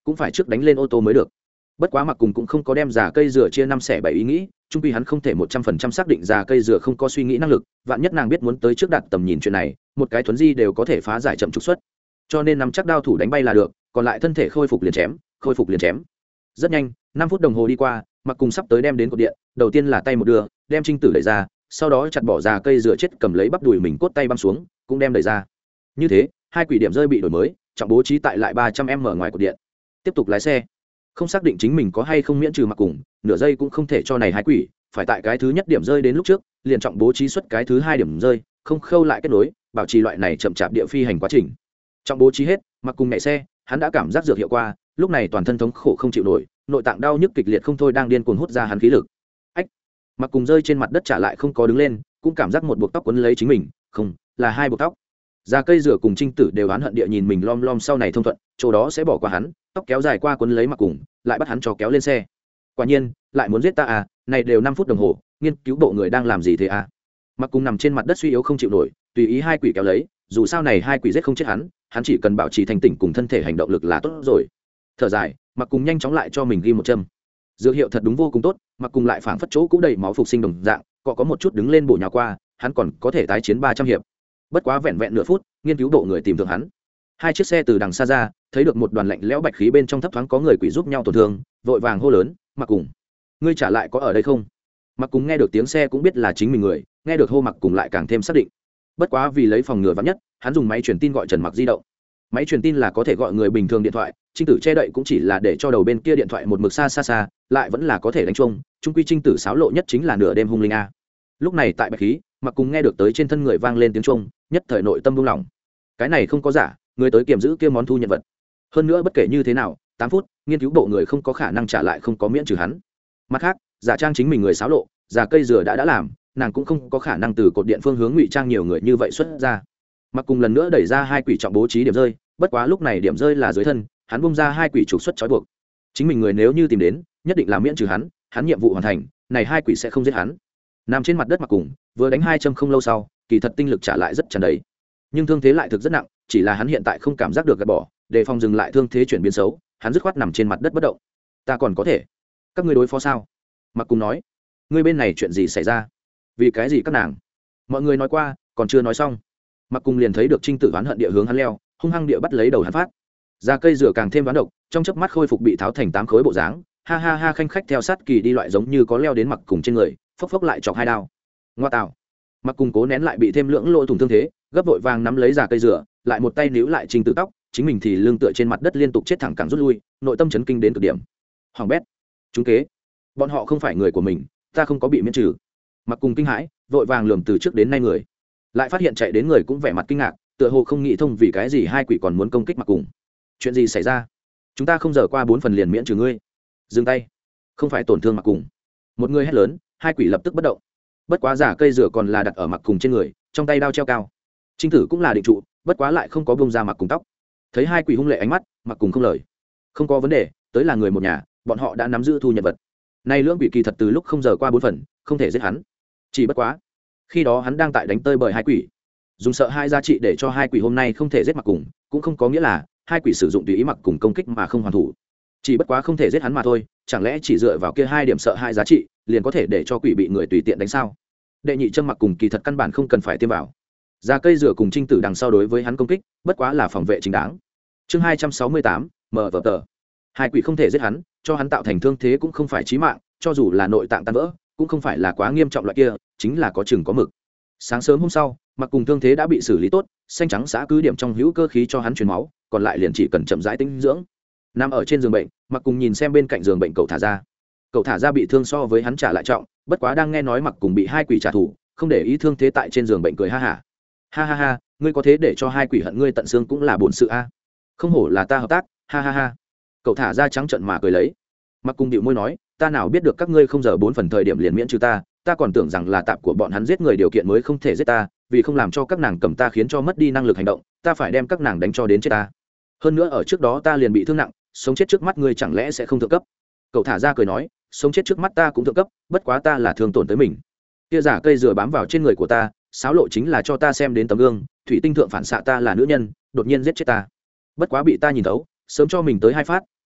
cũng phải trước đánh lên ô tô mới được. Bất quá Mặc Cùng cũng không có đem già cây dừa chia 5/7 ý nghĩ, chung quy hắn không thể 100% xác định già cây dừa không có suy nghĩ năng lực, vạn nhất nàng biết muốn tới trước đặt tầm nhìn chuyện này, một cái thuấn di đều có thể phá giải chậm trục xuất. Cho nên nắm chắc đao thủ đánh bay là được, còn lại thân thể khôi phục liền chém, khôi phục liền chém. Rất nhanh, 5 phút đồng hồ đi qua, Mặc Cùng sắp tới đem đến cột điện, đầu tiên là tay một đưa, đem Trinh Tử đẩy ra, sau đó chặt bỏ già cây dừa chết cầm lấy bắp đùi mình cốt tay băng xuống, cũng đem đẩy ra. Như thế, hai quỷ điểm rơi bị đổi mới, trọng bố trí tại lại 300m ngoài cột điện. Tiếp tục lái xe. Không xác định chính mình có hay không miễn trừ Mặc Cùng, nửa giây cũng không thể cho này hai quỷ, phải tại cái thứ nhất điểm rơi đến lúc trước, liền trọng bố trí xuất cái thứ hai điểm rơi, không khâu lại kết nối, bảo trì loại này chậm chạp địa phi hành quá trình. Trọng bố trí hết, Mặc Cùng nhảy xe, hắn đã cảm giác dược hiệu qua, lúc này toàn thân thống khổ không chịu nổi, nội tạng đau nhức kịch liệt không thôi đang điên cuồng hút ra hắn khí lực. Ách. Mặc Cùng rơi trên mặt đất trả lại không có đứng lên, cũng cảm giác một buộc tóc quấn lấy chính mình, không, là hai buộc tóc. Già cây dừa cùng Trinh Tử đều oán hận địa nhìn mình lom lom sau này thông thuận, chỗ đó sẽ bỏ qua hắn, tóc kéo dài qua quấn lấy Mặc Cùng, lại bắt hắn cho kéo lên xe. Quả nhiên, lại muốn giết ta à, này đều 5 phút đồng hồ, nghiên cứu bộ người đang làm gì thế à? Mặc Cùng nằm trên mặt đất suy yếu không chịu nổi, tùy ý hai quỷ kéo lấy, dù sao này hai quỷ giết không chết hắn chỉ cần bảo trì thanh tỉnh cùng thân thể hành động lực là tốt rồi. Thở dài, Mặc Cùng nhanh chóng lại cho mình ghi một châm. Dược hiệu thật đúng vô cùng tốt, Mặc Cùng lại phảng phất chỗ cũ đầy máu phục sinh đồng dạng, có một chút đứng lên bổ nhào qua, hắn còn có thể tái chiến 300 hiệp. Bất quá vẹn vẹn nửa phút, nghiên cứu bộ người tìm được hắn. Hai chiếc xe từ đằng xa ra, thấy được một đoàn lạnh lẽo bạch khí bên trong thấp thoáng có người quỷ giúp nhau tổn thương, vội vàng hô lớn, Mặc Cùng, ngươi trả lại có ở đây không? Mặc Cùng nghe được tiếng xe cũng biết là chính mình người, nghe được hô Mặc Cùng lại càng thêm xác định. Bất quá vì lấy phòng ngừa vắn nhất, hắn dùng máy truyền tin gọi Trần Mặc di động. Máy truyền tin là có thể gọi người bình thường điện thoại, Trinh Tử che đậy cũng chỉ là để cho đầu bên kia điện thoại một mực xa, lại vẫn là có thể đánh chuông. Trung quy Trinh Tử xáo lộ nhất chính là nửa đêm hung linh a. Lúc này tại bạch khí, Mặc Cùng nghe được tới trên thân người vang lên tiếng chuông, nhất thời nội tâm buông lỏng. Cái này không có giả, người tới kiểm giữ kia món thu nhận vật. Hơn nữa bất kể như thế nào, 8 phút, nghiên cứu bộ người không có khả năng trả lại không có miễn trừ hắn. Mặt khác, giả trang chính mình người xáo lộ, giả cây dừa đã làm, nàng cũng không có khả năng từ cột điện phương hướng ngụy trang nhiều người như vậy xuất ra. Mặc Cùng lần nữa đẩy ra hai quỷ trọng bố trí điểm rơi, bất quá lúc này điểm rơi là dưới thân, hắn bung ra hai quỷ trục xuất trói buộc. Chính mình người nếu như tìm đến, nhất định là miễn trừ hắn nhiệm vụ hoàn thành, này hai quỷ sẽ không giết hắn. Nằm trên mặt đất Mặc Cùng, vừa đánh 2 châm không lâu sau, kỳ thật tinh lực trả lại rất tràn đầy. Nhưng thương thế lại thực rất nặng, chỉ là hắn hiện tại không cảm giác được gạt bỏ, để phòng dừng lại thương thế chuyển biến xấu, hắn dứt khoát nằm trên mặt đất bất động. Ta còn có thể. Các ngươi đối phó sao? Mặc Cùng nói. Ngươi bên này chuyện gì xảy ra? Vì cái gì các nàng? Mọi người nói qua, còn chưa nói xong. Mặc Cùng liền thấy được Trinh Tử oán hận địa hướng hắn leo, hung hăng địa bắt lấy đầu hắn phát. Ra cây dừa càng thêm đoán độc, trong chớp mắt khôi phục bị tháo thành 8 khối bộ dáng, ha ha ha khanh khách theo sát kỳ đi loại giống như có leo đến Mặc Cùng trên người, phốc phốc lại chọc 2 đao. Ngoa tạo. Mặc Cùng cố nén lại bị thêm lưỡng lỗ thủng thương thế, gấp vội vàng nắm lấy già cây dừa, lại một tay níu lại Trinh Tử tóc, chính mình thì lưng tựa trên mặt đất liên tục chết thẳng cẳng rút lui, nội tâm chấn kinh đến cực điểm. Hoàng bét, chúng kế, bọn họ không phải người của mình, ta không có bị miễn trừ. Mặc Cùng kinh hãi, vội vàng lườm từ trước đến nay người, lại phát hiện chạy đến người cũng vẻ mặt kinh ngạc, tựa hồ không nghĩ thông vì cái gì hai quỷ còn muốn công kích Mặc Cùng. Chuyện gì xảy ra? Chúng ta không giờ qua 4 phần liền miễn trừ ngươi. Dừng tay, không phải tổn thương Mặc Cùng. Một người hét lớn, hai quỷ lập tức bất động. Bất quá giả cây dừa còn là đặt ở Mặc Cùng trên người, trong tay đao treo cao. Trinh Tử cũng là định trụ, bất quá lại không có bông ra Mặc Cùng tóc. Thấy hai quỷ hung lệ ánh mắt, Mặc Cùng không lời. Không có vấn đề, tới là người một nhà, bọn họ đã nắm giữ thu nhận vật. Nay lưỡng quỷ kỳ thật từ lúc không giờ qua 4 phần, không thể giết hắn. Chỉ bất quá, khi đó hắn đang tại đánh tơi bời hai quỷ, dùng sợ hai giá trị để cho hai quỷ hôm nay không thể giết Mặc Cùng, cũng không có nghĩa là hai quỷ sử dụng tùy ý Mặc Cùng công kích mà không hoàn thủ. Chỉ bất quá không thể giết hắn mà thôi, chẳng lẽ chỉ dựa vào kia 2 điểm sợ hai giá trị, liền có thể để cho quỷ bị người tùy tiện đánh sao? Đệ nhị châm Mặc Cùng kỳ thật căn bản không cần phải tiêm vào. Ra cây dừa cùng Trinh Tử đằng sau đối với hắn công kích, bất quá là phòng vệ chính đáng. Chương 268, mở vở tờ. Hai quỷ không thể giết hắn, cho hắn tạo thành thương thế cũng không phải chí mạng, cho dù là nội tạng tan vỡ, cũng không phải là quá nghiêm trọng loại kia, chính là có chừng có mực. Sáng sớm hôm sau, Mặc Cùng thương thế đã bị xử lý tốt, xanh trắng xã cứ điểm trong hữu cơ khí cho hắn truyền máu, còn lại liền chỉ cần chậm rãi tĩnh dưỡng. Nằm ở trên giường bệnh, Mặc Cùng nhìn xem bên cạnh giường bệnh cậu thả ra. Cậu thả ra bị thương so với hắn trả lại trọng, bất quá đang nghe nói Mặc Cùng bị hai quỷ trả thù, không để ý thương thế tại trên giường bệnh cười ha hả. Ha ha ha, ngươi có thế để cho hai quỷ hận ngươi tận xương cũng là bổn sự a. Không hổ là ta hợp tác, ha ha ha. Cậu thả ra trắng trợn mà cười lấy. Mặc Cùng điệu môi nói, ta nào biết được các ngươi không giờ 4 phần thời điểm liền miễn trừ ta còn tưởng rằng là tạp của bọn hắn giết người điều kiện mới không thể giết ta, vì không làm cho các nàng cầm ta khiến cho mất đi năng lực hành động, ta phải đem các nàng đánh cho đến chết ta. Hơn nữa ở trước đó ta liền bị thương nặng, sống chết trước mắt ngươi chẳng lẽ sẽ không thượng cấp? Cậu thả ra cười nói, sống chết trước mắt ta cũng thượng cấp, bất quá ta là thương tổn tới mình. Kia giả cây dừa bám vào trên người của ta, xáo lộ chính là cho ta xem đến tấm gương, thủy tinh thượng phản xạ ta là nữ nhân, đột nhiên giết chết ta. Bất quá bị ta nhìn thấu, sớm cho mình tới 2 phát,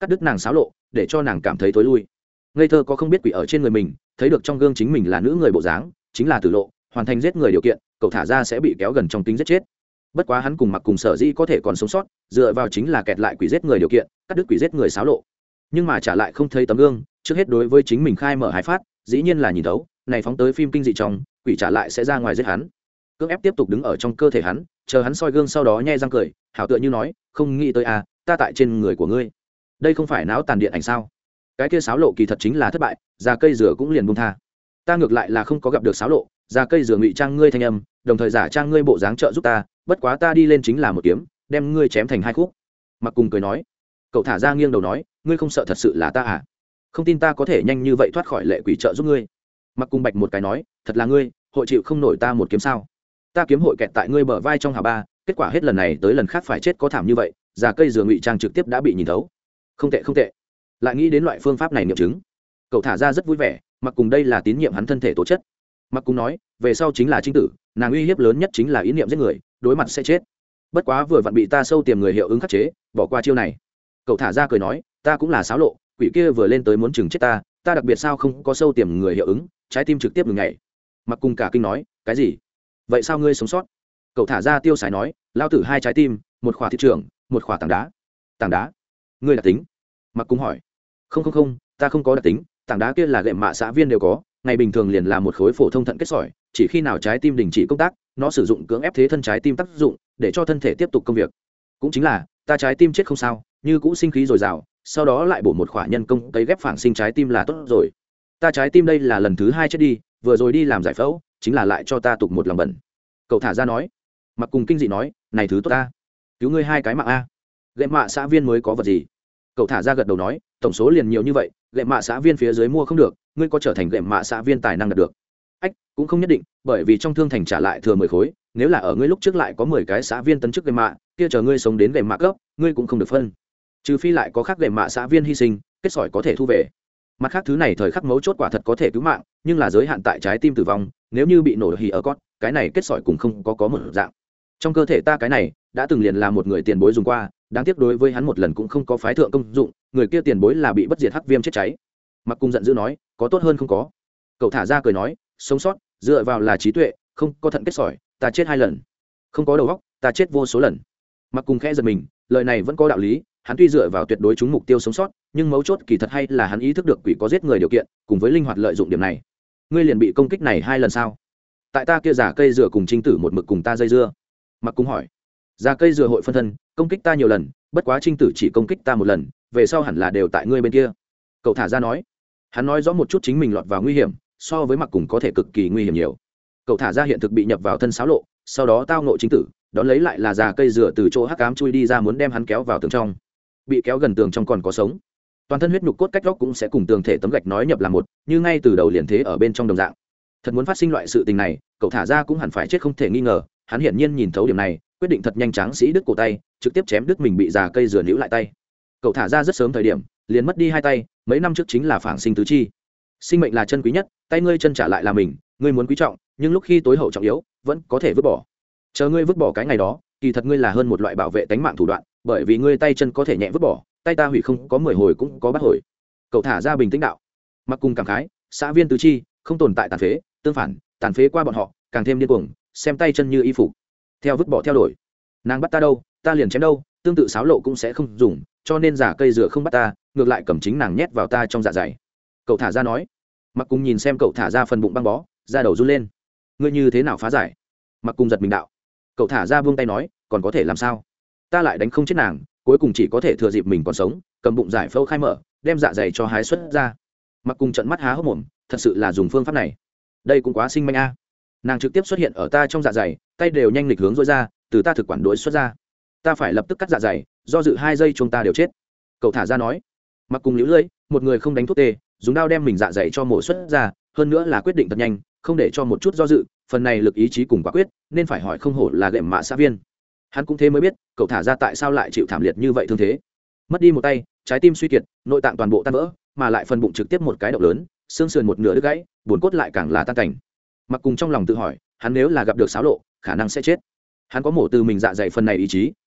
cắt đứt nàng xáo lộ để cho nàng cảm thấy tối lui. Ngây thơ có không biết quỷ ở trên người mình, thấy được trong gương chính mình là nữ người bộ dáng, chính là tử lộ, hoàn thành giết người điều kiện, cậu thả ra sẽ bị kéo gần trong kính giết chết. Bất quá hắn cùng Mặc Cùng sở dĩ có thể còn sống sót, dựa vào chính là kẹt lại quỷ giết người điều kiện, cắt đứt quỷ giết người xáo lộ. Nhưng mà trả lại không thấy tấm gương, trước hết đối với chính mình khai mở hai phát, dĩ nhiên là nhìn thấu, này phóng tới phim kinh dị trong, quỷ trả lại sẽ ra ngoài giết hắn. Cưỡng ép tiếp tục đứng ở trong cơ thể hắn, chờ hắn soi gương sau đó nhe răng cười, hảo tựa như nói, không nghĩ tới à, ta tại trên người của ngươi. Đây không phải não tàn điện ảnh sao? Cái kia xáo lộ kỳ thật chính là thất bại, ra cây dừa cũng liền buông tha. Ta ngược lại là không có gặp được xáo lộ, ra cây dừa ngụy trang ngươi thanh âm, đồng thời giả trang ngươi bộ dáng trợ giúp ta, bất quá ta đi lên chính là một kiếm, đem ngươi chém thành hai khúc. Mặc Cùng cười nói. Cậu thả ra nghiêng đầu nói, ngươi không sợ thật sự là ta à? Không tin ta có thể nhanh như vậy thoát khỏi lệ quỷ trợ giúp ngươi. Mặc Cùng bạch một cái nói, thật là ngươi, hội chịu không nổi ta một kiếm sao? Ta kiếm hội kẹt tại ngươi bờ vai trong hào ba, kết quả hết lần này tới lần khác phải chết có thảm như vậy, già cây dừa ngụy trang trực tiếp đã bị nhìn thấu. Không tệ không tệ. Lại nghĩ đến loại phương pháp này nghiệm chứng. Cậu thả ra rất vui vẻ, Mặc Cùng đây là tín nhiệm hắn thân thể tố chất. Mặc Cùng nói, về sau chính là chính tử, nàng uy hiếp lớn nhất chính là ý niệm giết người, đối mặt sẽ chết. Bất quá vừa vặn bị ta sâu tiềm người hiệu ứng khắc chế, bỏ qua chiêu này. Cậu thả ra cười nói, ta cũng là xáo lộ, quỷ kia vừa lên tới muốn chừng chết ta, ta đặc biệt sao không có sâu tiềm người hiệu ứng, trái tim trực tiếp ngừng nhảy. Mặc Cùng cả kinh nói, cái gì? Vậy sao ngươi sống sót? Cậu thả ra tiêu sái nói, lao tử hai trái tim, một khỏa thị trường, một khỏa tảng đá. Tảng đá? Ngươi đặc tính? Mặc Cùng hỏi. Không, ta không có đặc tính, tảng đá kia là gệm mạ xã viên đều có, ngày bình thường liền là một khối phổ thông thận kết sỏi, chỉ khi nào trái tim đình chỉ công tác, nó sử dụng cưỡng ép thế thân trái tim tác dụng, để cho thân thể tiếp tục công việc. Cũng chính là, ta trái tim chết không sao, như cũ sinh khí dồi dào, sau đó lại bổ một khỏa nhân công cấy ghép phản sinh trái tim là tốt rồi. Ta trái tim đây là lần thứ hai chết đi, vừa rồi đi làm giải phẫu, chính là lại cho ta tục một lòng bẩn. Cậu thả ra nói. Mặc Cùng kinh dị nói, này thứ tốt ta, cứu ngươi hai cái mạng a. Gệm mạ xã viên mới có vật gì? Cậu thả ra gật đầu nói, tổng số liền nhiều như vậy, gệm mạ xã viên phía dưới mua không được, ngươi có trở thành gệm mạ xã viên tài năng đạt được. Ách, cũng không nhất định, bởi vì trong thương thành trả lại thừa 10 khối, nếu là ở ngươi lúc trước lại có 10 cái xã viên tấn chức gệm mạ, kia chờ ngươi sống đến gệm mạ cấp, ngươi cũng không được phân. Trừ phi lại có khác gệm mạ xã viên hy sinh, kết sỏi có thể thu về. Mặt khác thứ này thời khắc mấu chốt quả thật có thể cứu mạng, nhưng là giới hạn tại trái tim tử vong, nếu như bị nổ hì ở cốt, cái này kết sỏi cũng không có một dạng. Trong cơ thể ta cái này đã từng liền là một người tiền bối dùng qua, đáng tiếc đối với hắn một lần cũng không có phái thượng công dụng, người kia tiền bối là bị bất diệt hắc viêm chết cháy. Mặc Cùng giận dữ nói, có tốt hơn không có? Cậu thả ra cười nói, sống sót dựa vào là trí tuệ, không có thận kết sỏi, ta chết 2 lần. Không có đầu óc, ta chết vô số lần. Mặc Cùng khẽ giật mình, lời này vẫn có đạo lý, hắn tuy dựa vào tuyệt đối trúng mục tiêu sống sót, nhưng mấu chốt kỳ thật hay là hắn ý thức được quỷ có giết người điều kiện, cùng với linh hoạt lợi dụng điểm này. Ngươi liền bị công kích này 2 lần sao? Tại ta kia giả cây dừa cùng trinh tử một mực cùng ta dây dưa. Mặc Cùng hỏi. Giả cây dừa hội phân thân, công kích ta nhiều lần, bất quá trinh tử chỉ công kích ta một lần, về sau hẳn là đều tại ngươi bên kia. Cậu thả ra nói. Hắn nói rõ một chút chính mình lọt vào nguy hiểm, so với Mặc Cùng có thể cực kỳ nguy hiểm nhiều. Cậu thả ra hiện thực bị nhập vào thân xáo lộ, sau đó tao ngộ trinh tử, đón lấy lại là giả cây dừa từ chỗ hắc ám chui đi ra muốn đem hắn kéo vào tường trong. Bị kéo gần tường trong còn có sống, toàn thân huyết nhục cốt cách góc cũng sẽ cùng tường thể tấm gạch nói nhập làm một, như ngay từ đầu liền thế ở bên trong đồng dạng. Thật muốn phát sinh loại sự tình này, cậu thả ra cũng hẳn phải chết không thể nghi ngờ, hắn hiển nhiên nhìn thấu điểm này, quyết định thật nhanh tráng sĩ đứt cổ tay, trực tiếp chém đứt mình bị già cây dừa níu lại tay. Cậu thả ra rất sớm thời điểm liền mất đi 2 tay, mấy năm trước chính là phản sinh tứ chi. Sinh mệnh là chân quý nhất, tay ngươi chân trả lại là mình, ngươi muốn quý trọng, nhưng lúc khi tối hậu trọng yếu, vẫn có thể vứt bỏ. Chờ ngươi vứt bỏ cái ngày đó, kỳ thật ngươi là hơn một loại bảo vệ tánh mạng thủ đoạn, bởi vì ngươi tay chân có thể nhẹ vứt bỏ, tay ta hủy không có 10 hồi cũng có 3 hồi. Cậu thả ra bình tĩnh đạo. Mặc Cùng cảm khái, xã viên tứ chi không tồn tại tàn phế, tương phản, tàn phế qua bọn họ càng thêm điên cuồng, xem tay chân như y phục, theo vứt bỏ theo đổi. Nàng bắt ta đâu, ta liền chém đâu, tương tự xáo lộ cũng sẽ không dùng, cho nên giả cây dừa không bắt ta, ngược lại cầm chính nàng nhét vào ta trong dạ dày. Cậu thả ra nói. Mặc Cùng nhìn xem cậu thả ra phần bụng băng bó, da đầu run lên. Ngươi như thế nào phá giải? Mặc Cùng giật mình đạo. Cậu thả ra buông tay nói, còn có thể làm sao? Ta lại đánh không chết nàng, cuối cùng chỉ có thể thừa dịp mình còn sống, cầm bụng giải phẫu khai mở, đem dạ dày cho hái xuất ra. Mặc Cùng trận mắt há hốc mồm, thật sự là dùng phương pháp này, đây cũng quá sinh manh a. Nàng trực tiếp xuất hiện ở ta trong dạ dày, tay đều nhanh lịch hướng dối ra, từ ta thực quản đối xuất ra. Ta phải lập tức cắt dạ dày, do dự 2 giây chúng ta đều chết. Cậu thả ra nói. Mặc Cùng liễu lưỡi, một người không đánh thuốc tê, dùng đao đem mình dạ dày cho mổ xuất ra, hơn nữa là quyết định thật nhanh, không để cho một chút do dự, phần này lực ý chí cùng quả quyết, nên phải hỏi không hổ là gệm mạ xã viên. Hắn cũng thế mới biết, cậu thả ra tại sao lại chịu thảm liệt như vậy thương thế. Mất đi một tay, trái tim suy kiệt, nội tạng toàn bộ tan vỡ, mà lại phần bụng trực tiếp một cái động lớn, xương sườn một nửa đứt gãy, buồn cốt lại càng là tan cảnh. Mặc Cùng trong lòng tự hỏi, hắn nếu là gặp được xáo lộ, khả năng sẽ chết. Hắn có mổ từ mình dạ dày phần này ý chí,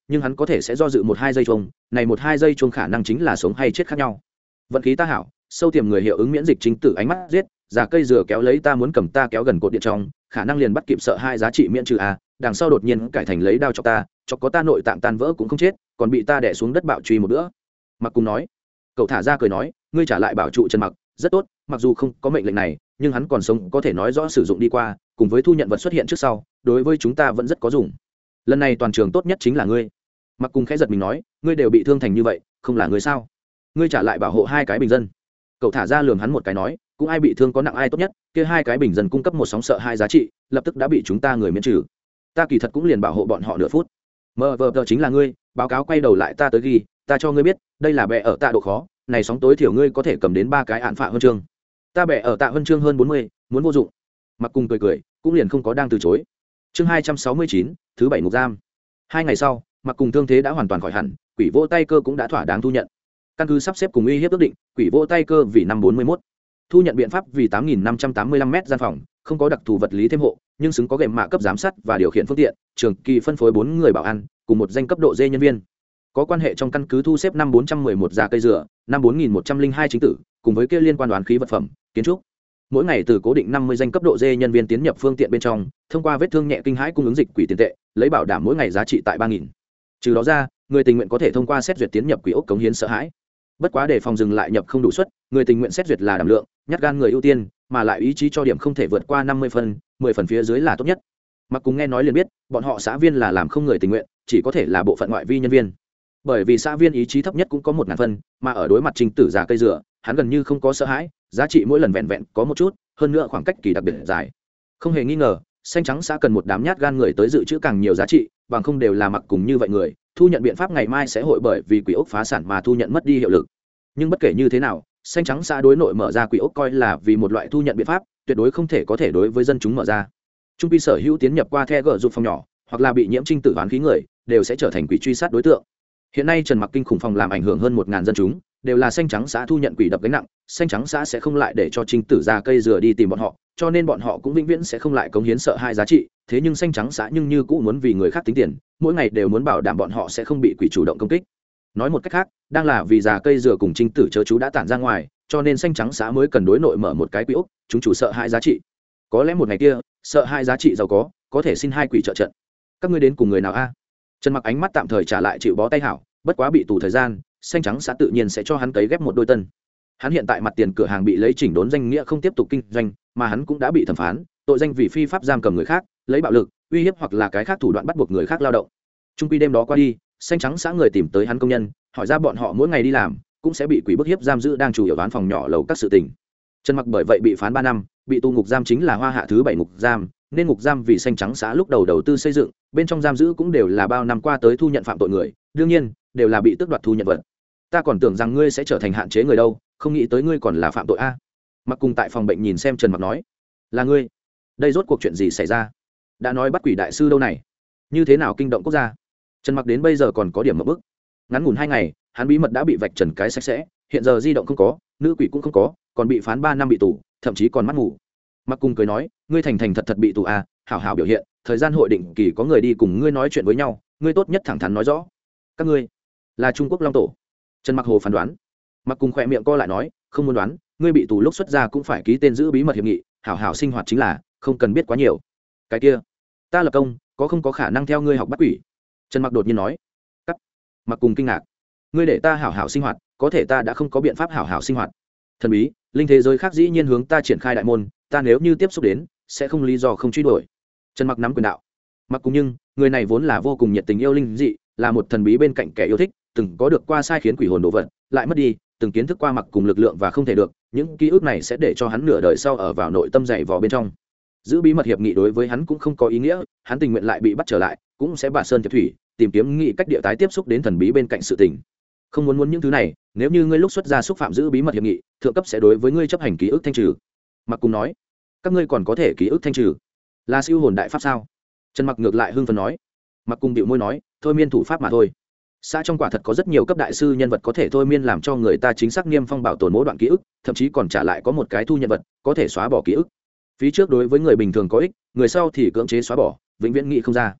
nhưng hắn có thể sẽ do dự 1-2 giây chung, này 1-2 giây chung khả năng chính là sống hay chết khác nhau. Vận khí ta hảo, sâu tiềm người hiệu ứng miễn dịch chính tử ánh mắt giết, giả cây dừa kéo lấy ta muốn cầm ta kéo gần cột điện trong, khả năng liền bắt kịp sợ hai giá trị miễn trừ a, đằng sau đột nhiên cải thành lấy đao chọc ta, chọc có ta nội tạng tan vỡ cũng không chết, còn bị ta đè xuống đất bạo truy một bữa. Mặc Cùng nói, cậu thả ra cười nói, ngươi trả lại bảo trụ Trần Mặc, rất tốt, mặc dù không có mệnh lệnh này, nhưng hắn còn sống có thể nói rõ sử dụng đi qua, cùng với thu nhận vật xuất hiện trước sau, đối với chúng ta vẫn rất có dùng. Lần này toàn trường tốt nhất chính là ngươi. Mặc Cùng khẽ giật mình nói, ngươi đều bị thương thành như vậy, không là ngươi sao? Ngươi trả lại bảo hộ 2 cái bình dân. Cậu thả ra lườm hắn một cái nói, cũng ai bị thương có nặng ai tốt nhất, kia 2 cái bình dân cung cấp một sóng sợ 2 giá trị, lập tức đã bị chúng ta người miễn trừ. Ta kỳ thật cũng liền bảo hộ bọn họ nửa phút. Mờ vờ chính là ngươi, báo cáo quay đầu lại ta tới ghi, ta cho ngươi biết, đây là bè ở tạ độ khó, này sóng tối thiểu ngươi có thể cầm đến 3 cái án phạ huân chương. Ta bè ở tạ huân chương hơn 40, muốn vô dụng. Mặc Cùng cười, cũng liền không có đang từ chối. Chương 269, thứ 7 ngục giam. 2 ngày sau, Mặc Cùng thương thế đã hoàn toàn khỏi hẳn, quỷ vô tay cơ cũng đã thỏa đáng thu nhận. Căn cứ sắp xếp cùng uy hiếp ước định, quỷ vô tay cơ vì năm 41. Thu nhận biện pháp vì 8.585 m gian phòng, không có đặc thù vật lý thêm hộ, nhưng xứng có gệm mạ cấp giám sát và điều khiển phương tiện, trường kỳ phân phối 4 người bảo an, cùng một danh cấp độ D nhân viên. Có quan hệ trong căn cứ thu xếp năm 411 già cây dừa, năm 4102 chính tử, cùng với kia liên quan đoán khí vật phẩm, kiến trúc. Mỗi ngày từ cố định 50 danh cấp độ D nhân viên tiến nhập phương tiện bên trong, thông qua vết thương nhẹ kinh hãi cung ứng dịch quỷ tiền tệ, lấy bảo đảm mỗi ngày giá trị tại 3.000. Trừ đó ra, người tình nguyện có thể thông qua xét duyệt tiến nhập quỷ ốc cống hiến sợ hãi. Bất quá để phòng dừng lại nhập không đủ suất, người tình nguyện xét duyệt là đảm lượng, nhát gan người ưu tiên, mà lại ý chí cho điểm không thể vượt qua 50 phần, 10 phần phía dưới là tốt nhất. Mặc Cùng nghe nói liền biết, bọn họ xã viên là làm không người tình nguyện, chỉ có thể là bộ phận ngoại vi nhân viên. Bởi vì xã viên ý chí thấp nhất cũng có 1000 phân, mà ở đối mặt trình tử già cây dừa, hắn gần như không có sợ hãi, giá trị mỗi lần vẹn vẹn có một chút, hơn nữa khoảng cách kỳ đặc biệt dài. Không hề nghi ngờ, xanh trắng xã cần một đám nhát gan người tới dự trữ càng nhiều giá trị, bằng không đều là Mặc Cùng như vậy người, thu nhận biện pháp ngày mai sẽ hội bởi vì quỷ ốc phá sản mà thu nhận mất đi hiệu lực. Nhưng bất kể như thế nào, xanh trắng xã đối nội mở ra quỷ ốc coi là vì một loại thu nhận biện pháp, tuyệt đối không thể có thể đối với dân chúng mở ra. Trung pi sở hữu tiến nhập qua the gở dục phòng nhỏ, hoặc là bị nhiễm trinh tử hoán khí người, đều sẽ trở thành quỷ truy sát đối tượng. Hiện nay Trần Mặc kinh khủng phòng làm ảnh hưởng hơn 1000 dân chúng, đều là xanh trắng xã thu nhận quỷ đập gánh nặng, xanh trắng xã sẽ không lại để cho trinh tử ra cây dừa đi tìm bọn họ, cho nên bọn họ cũng vĩnh viễn sẽ không lại cống hiến sợ hai giá trị. Thế nhưng xanh trắng xã nhưng như cũng muốn vì người khác tính tiền, mỗi ngày đều muốn bảo đảm bọn họ sẽ không bị quỷ chủ động công kích. Nói một cách khác, đang là vì già cây dừa cùng trinh tử chớ chú đã tản ra ngoài, cho nên xanh trắng xã mới cần đối nội mở một cái quỹ ốc, chúng chủ sợ hai giá trị. Có lẽ một ngày kia, sợ hai giá trị giàu có thể xin 2 quỷ trợ trận. Các ngươi đến cùng người nào a? Trần Mặc ánh mắt tạm thời trả lại chịu bó tay hảo, bất quá bị tù thời gian, xanh trắng xã tự nhiên sẽ cho hắn cấy ghép một đôi tân. Hắn hiện tại mặt tiền cửa hàng bị lấy chỉnh đốn danh nghĩa không tiếp tục kinh doanh, mà hắn cũng đã bị thẩm phán, tội danh vì phi pháp giam cầm người khác, lấy bạo lực, uy hiếp hoặc là cái khác thủ đoạn bắt buộc người khác lao động. Trung quy đêm đó qua đi, xanh trắng xã người tìm tới hắn công nhân, hỏi ra bọn họ mỗi ngày đi làm cũng sẽ bị quỷ bức hiếp giam giữ đang chủ yếu đoán phòng nhỏ lầu các sự tình. Trần Mặc bởi vậy bị phán 3 năm, bị tù ngục giam chính là Hoa Hạ thứ 7 ngục giam, nên ngục giam vì xanh trắng xã lúc đầu tư xây dựng, bên trong giam giữ cũng đều là bao năm qua tới thu nhận phạm tội người, đương nhiên đều là bị tước đoạt thu nhận vật. Ta còn tưởng rằng ngươi sẽ trở thành hạn chế người đâu, không nghĩ tới ngươi còn là phạm tội a. Mặc Cùng tại phòng bệnh nhìn xem Trần Mặc nói, là ngươi? Đây rốt cuộc chuyện gì xảy ra? Đã nói bắt quỷ đại sư đâu này, như thế nào kinh động quốc gia? Trần Mặc đến bây giờ còn có điểm mập bức. Ngắn ngủn 2 ngày, hắn bí mật đã bị vạch trần cái sạch sẽ, hiện giờ di động không có, nữ quỷ cũng không có, còn bị phán 3 năm bị tù, thậm chí còn mắt ngủ. Mặc Cùng cười nói, ngươi thành thật bị tù à, hảo hảo biểu hiện, thời gian hội định kỳ có người đi cùng ngươi nói chuyện với nhau, ngươi tốt nhất thẳng thắn nói rõ. Các ngươi là Trung Quốc Long Tổ? Trần Mặc hồ phán đoán. Mặc Cùng khỏe miệng co lại nói, không muốn đoán, ngươi bị tù lúc xuất ra cũng phải ký tên giữ bí mật hiệp nghị, hảo hảo sinh hoạt chính là, không cần biết quá nhiều. Cái kia, ta lập công, có không có khả năng theo ngươi học bắt quỷ? Trần Mặc đột nhiên nói. Cắt. Mặc Cùng kinh ngạc, ngươi để ta hảo hảo sinh hoạt, có thể ta đã không có biện pháp hảo hảo sinh hoạt. Thần bí, linh thế giới khác dĩ nhiên hướng ta triển khai đại môn, ta nếu như tiếp xúc đến, sẽ không lý do không truy đuổi. Trần Mặc nắm quyền đạo. Mặc Cùng nhưng, người này vốn là vô cùng nhiệt tình yêu linh dị, là một thần bí bên cạnh kẻ yêu thích, từng có được qua sai khiến quỷ hồn đồ vật, lại mất đi, từng kiến thức qua Mặc Cùng lực lượng và không thể được, những ký ức này sẽ để cho hắn nửa đời sau ở vào nội tâm dày vò bên trong. Giữ bí mật hiệp nghị đối với hắn cũng không có ý nghĩa, hắn tình nguyện lại bị bắt trở lại, cũng sẽ bạt sơn thiệp thủy, tìm kiếm nghị cách địa tái tiếp xúc đến thần bí bên cạnh sự tình. Không muốn những thứ này, nếu như ngươi lúc xuất ra xúc phạm giữ bí mật hiệp nghị, thượng cấp sẽ đối với ngươi chấp hành ký ức thanh trừ. Mặc Cùng nói, các ngươi còn có thể ký ức thanh trừ, là siêu hồn đại pháp sao? Trần Mặc ngược lại hưng phấn nói. Mặc Cùng bĩu môi nói, thôi miên thủ pháp mà thôi. Xã trong quả thật có rất nhiều cấp đại sư nhân vật có thể thôi miên làm cho người ta chính xác niêm phong bảo tồn mỗi đoạn ký ức, thậm chí còn trả lại có một cái thu nhận vật có thể xóa bỏ ký ức. Phí trước đối với người bình thường có ích, người sau thì cưỡng chế xóa bỏ, vĩnh viễn nghĩ không ra.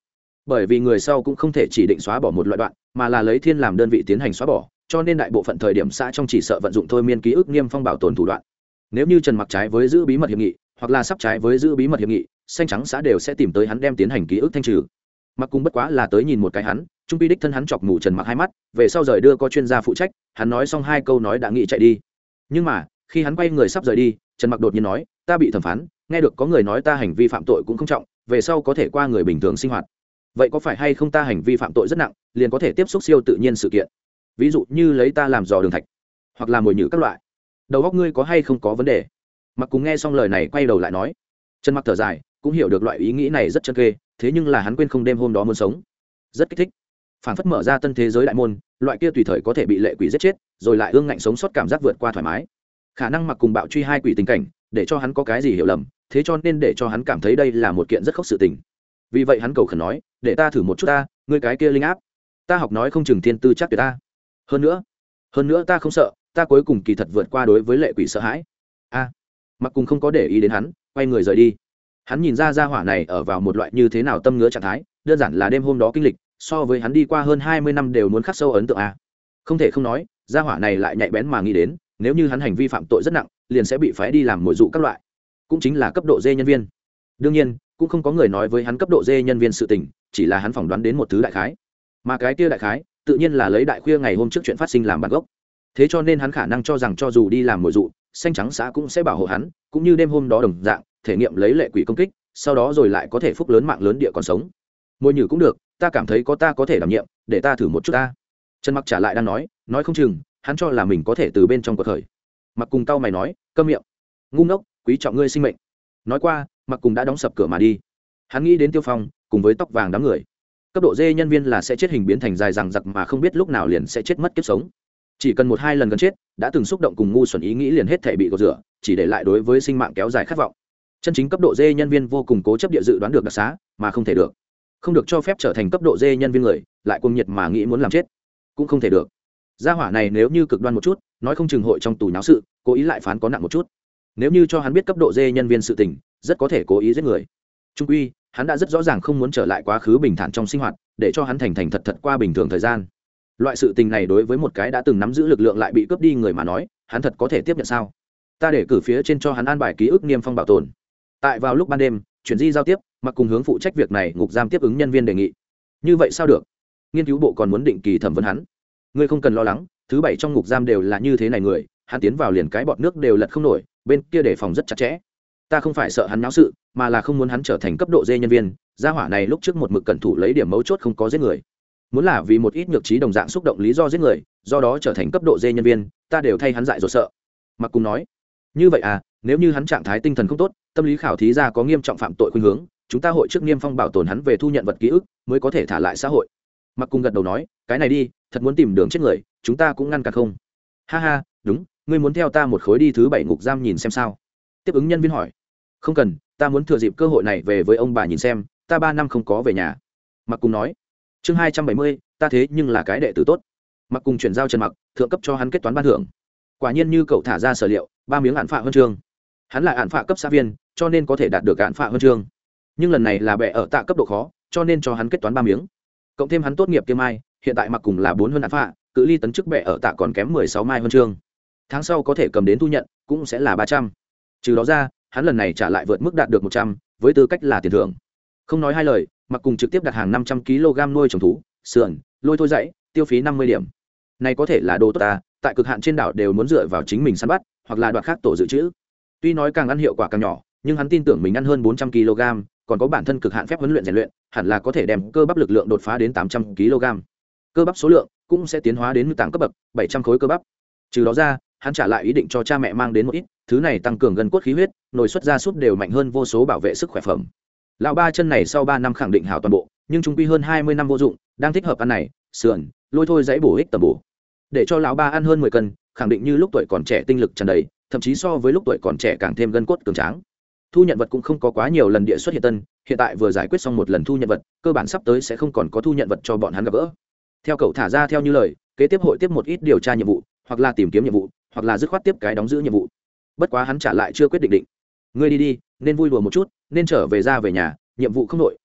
bởi vì người sau cũng không thể chỉ định xóa bỏ một loại đoạn mà là lấy thiên làm đơn vị tiến hành xóa bỏ, cho nên đại bộ phận thời điểm xã trong chỉ sợ vận dụng thôi miên ký ức niêm phong bảo tồn thủ đoạn. Nếu như Trần Mặc trái với giữ bí mật hiệp nghị hoặc là sắp trái với giữ bí mật hiệp nghị, xanh trắng xã đều sẽ tìm tới hắn đem tiến hành ký ức thanh trừ. Mặc Cùng bất quá là tới nhìn một cái hắn, trung pi đích thân hắn chọc mù Trần Mặc hai mắt, về sau rời đưa có chuyên gia phụ trách, hắn nói xong hai câu nói đã nghĩ chạy đi. Nhưng mà khi hắn quay người sắp rời đi, Trần Mặc đột nhiên nói, ta bị thẩm phán, nghe được có người nói ta hành vi phạm tội cũng không trọng, về sau có thể qua người bình thường sinh hoạt. Vậy có phải hay không ta hành vi phạm tội rất nặng, liền có thể tiếp xúc siêu tự nhiên sự kiện, ví dụ như lấy ta làm dò đường thạch hoặc là mồi nhử các loại? Đầu óc ngươi có hay không có vấn đề? Mặc Cùng nghe xong lời này quay đầu lại nói. Trần Mặc thở dài, cũng hiểu được loại ý nghĩ này rất chân kê, thế nhưng là hắn quên không đêm hôm đó muốn sống, rất kích thích, phản phất mở ra tân thế giới đại môn, loại kia tùy thời có thể bị lệ quỷ giết chết rồi lại ương ngạnh sống sót cảm giác vượt qua thoải mái. Khả năng Mặc Cùng bạo truy hai quỷ tình cảnh để cho hắn có cái gì hiểu lầm, thế cho nên để cho hắn cảm thấy đây là một kiện rất khốc sự tình. Vì vậy hắn cầu khẩn nói, để ta thử một chút ta, ngươi cái kia linh áp, ta học nói không chừng thiên tư chắc tuyệt ta. Hơn nữa ta không sợ, ta cuối cùng kỳ thật vượt qua đối với lệ quỷ sợ hãi. Mặc Cùng không có để ý đến hắn, quay người rời đi. Hắn nhìn ra hỏa này ở vào một loại như thế nào tâm ngứa trạng thái, đơn giản là đêm hôm đó kinh lịch so với hắn đi qua hơn 20 năm đều muốn khắc sâu ấn tượng. Không thể không nói, gia hỏa này lại nhạy bén mà nghĩ đến, nếu như hắn hành vi phạm tội rất nặng, liền sẽ bị phái đi làm mồi dụ các loại, cũng chính là cấp độ D nhân viên. Đương nhiên cũng không có người nói với hắn cấp độ D nhân viên sự tình, chỉ là hắn phỏng đoán đến một thứ đại khái, mà cái kia đại khái tự nhiên là lấy đại khuya ngày hôm trước chuyện phát sinh làm bản gốc. Thế cho nên hắn khả năng cho rằng cho dù đi làm mồi dụ, xanh trắng xã cũng sẽ bảo hộ hắn, cũng như đêm hôm đó đồng dạng thể nghiệm lấy lệ quỷ công kích, sau đó rồi lại có thể phúc lớn mạng lớn địa còn sống. Mồi nhử cũng được, ta cảm thấy ta có thể đảm nhiệm, để ta thử một chút ta. Trần Mặc trả lại đang nói không chừng hắn cho là mình có thể từ bên trong cuộc khởi. Mặc Cùng cau mày nói, câm miệng, ngu ngốc, quý trọng ngươi sinh mệnh. Nói qua, Mặc Cùng đã đóng sập cửa mà đi. Hắn nghĩ đến Tiêu Phong cùng với tóc vàng đám người, cấp độ D nhân viên là sẽ chết hình biến thành dài rằng giặc mà không biết lúc nào liền sẽ chết mất kiếp sống. Chỉ cần một hai lần gần chết, đã từng xúc động cùng ngu xuẩn ý nghĩ liền hết thể bị gột rửa, chỉ để lại đối với sinh mạng kéo dài khát vọng. Chân chính cấp độ D nhân viên vô cùng cố chấp địa dự đoán được đặc xá, mà không thể được. Không được cho phép trở thành cấp độ D nhân viên người, lại cuồng nhiệt mà nghĩ muốn làm chết, cũng không thể được. Gia hỏa này nếu như cực đoan một chút, nói không chừng hội trong tù nháo sự, cố ý lại phán có nặng một chút. Nếu như cho hắn biết cấp độ D nhân viên sự tình, rất có thể cố ý giết người. Trung quy, hắn đã rất rõ ràng không muốn trở lại quá khứ bình thản trong sinh hoạt, để cho hắn thành thành thật thật qua bình thường thời gian. Loại sự tình này đối với một cái đã từng nắm giữ lực lượng lại bị cướp đi người mà nói, hắn thật có thể tiếp nhận sao? Ta để cử phía trên cho hắn an bài ký ức niêm phong bảo tồn. Tại vào lúc ban đêm, chuyển di giao tiếp, Mặc Cùng hướng phụ trách việc này ngục giam tiếp ứng nhân viên đề nghị. Như vậy sao được? Nghiên cứu bộ còn muốn định kỳ thẩm vấn hắn. Ngươi không cần lo lắng, thứ bảy trong ngục giam đều là như thế này người, hắn tiến vào liền cái bọt nước đều lật không nổi, bên kia đề phòng rất chặt chẽ. Ta không phải sợ hắn náo sự, mà là không muốn hắn trở thành cấp độ D nhân viên. Gia hỏa này lúc trước một mực cẩn thủ lấy điểm mấu chốt không có giết người, muốn là vì một ít nhược trí đồng dạng xúc động lý do giết người, do đó trở thành cấp độ D nhân viên, ta đều thay hắn dại dột sợ. Mặc Cùng nói, như vậy nếu như hắn trạng thái tinh thần không tốt, tâm lý khảo thí ra có nghiêm trọng phạm tội khuynh hướng, chúng ta hội trước niêm phong bảo tồn hắn về thu nhận vật ký ức, mới có thể thả lại xã hội. Mặc Cùng gật đầu nói, cái này đi, thật muốn tìm đường chết người, chúng ta cũng ngăn cản không? Ha ha, đúng, ngươi muốn theo ta một khối đi thứ bảy ngục giam nhìn xem sao? Tiếp ứng nhân viên hỏi. Không cần, ta muốn thừa dịp cơ hội này về với ông bà nhìn xem, ta 3 năm không có về nhà. Mặc Cùng nói. Chương 270, ta thế nhưng là cái đệ tử tốt. Mặc Cùng chuyển giao Trần Mặc, thượng cấp cho hắn kết toán ban thưởng. Quả nhiên như cậu thả ra sở liệu, 3 miếng án phạ huân chương. Hắn là án phạ cấp xã viên, cho nên có thể đạt được án phạ huân chương. Nhưng lần này là bệ ở tạ cấp độ khó, cho nên cho hắn kết toán 3 miếng. Cộng thêm hắn tốt nghiệp kiêm mai, hiện tại Mặc Cùng là 4 huân án phạ, cự ly tấn chức bệ ở tạ còn kém 16 mai huân chương. Tháng sau có thể cầm đến thu nhận, cũng sẽ là 300. Trừ đó ra, hắn lần này trả lại vượt mức đạt được 100, với tư cách là tiền thưởng. Không nói hai lời, Mặc Cùng trực tiếp đặt hàng 500 kg nuôi trồng thú, sườn, lôi thôi dãy, tiêu phí 50 điểm. Này có thể là đồ tốt ta, tại cực hạn trên đảo đều muốn dựa vào chính mình săn bắt, hoặc là đoạt khác tổ dự trữ. Tuy nói càng ăn hiệu quả càng nhỏ, nhưng hắn tin tưởng mình ăn hơn 400 kg, còn có bản thân cực hạn phép huấn luyện rèn luyện, hẳn là có thể đem cơ bắp lực lượng đột phá đến 800 kg. Cơ bắp số lượng cũng sẽ tiến hóa đến tảng cấp bậc 700 khối cơ bắp. Trừ đó ra, hắn trả lại ý định cho cha mẹ mang đến một ít, thứ này tăng cường gân cốt khí huyết, nội xuất gia sút đều mạnh hơn vô số bảo vệ sức khỏe phẩm. Lão ba chân này sau 3 năm khẳng định hảo toàn bộ, nhưng chúng quy hơn 20 năm vô dụng, đang thích hợp ăn này, sườn, lôi thôi dãy bổ ích tầm bổ. Để cho lão ba ăn hơn 10 cân, khẳng định như lúc tuổi còn trẻ tinh lực tràn đầy, thậm chí so với lúc tuổi còn trẻ càng thêm gân cốt cường tráng. Thu nhận vật cũng không có quá nhiều lần địa xuất hiện tân, hiện tại vừa giải quyết xong một lần thu nhận vật, cơ bản sắp tới sẽ không còn có thu nhận vật cho bọn hắn gặp gỡ. Theo cậu thả ra theo như lời, kế tiếp hội tiếp một ít điều tra nhiệm vụ, hoặc là tìm kiếm nhiệm vụ, hoặc là dứt khoát tiếp cái đóng giữ nhiệm vụ. Bất quá hắn trả lại chưa quyết định. Ngươi đi đi, nên vui đùa một chút, nên trở về ra về nhà, nhiệm vụ không nội,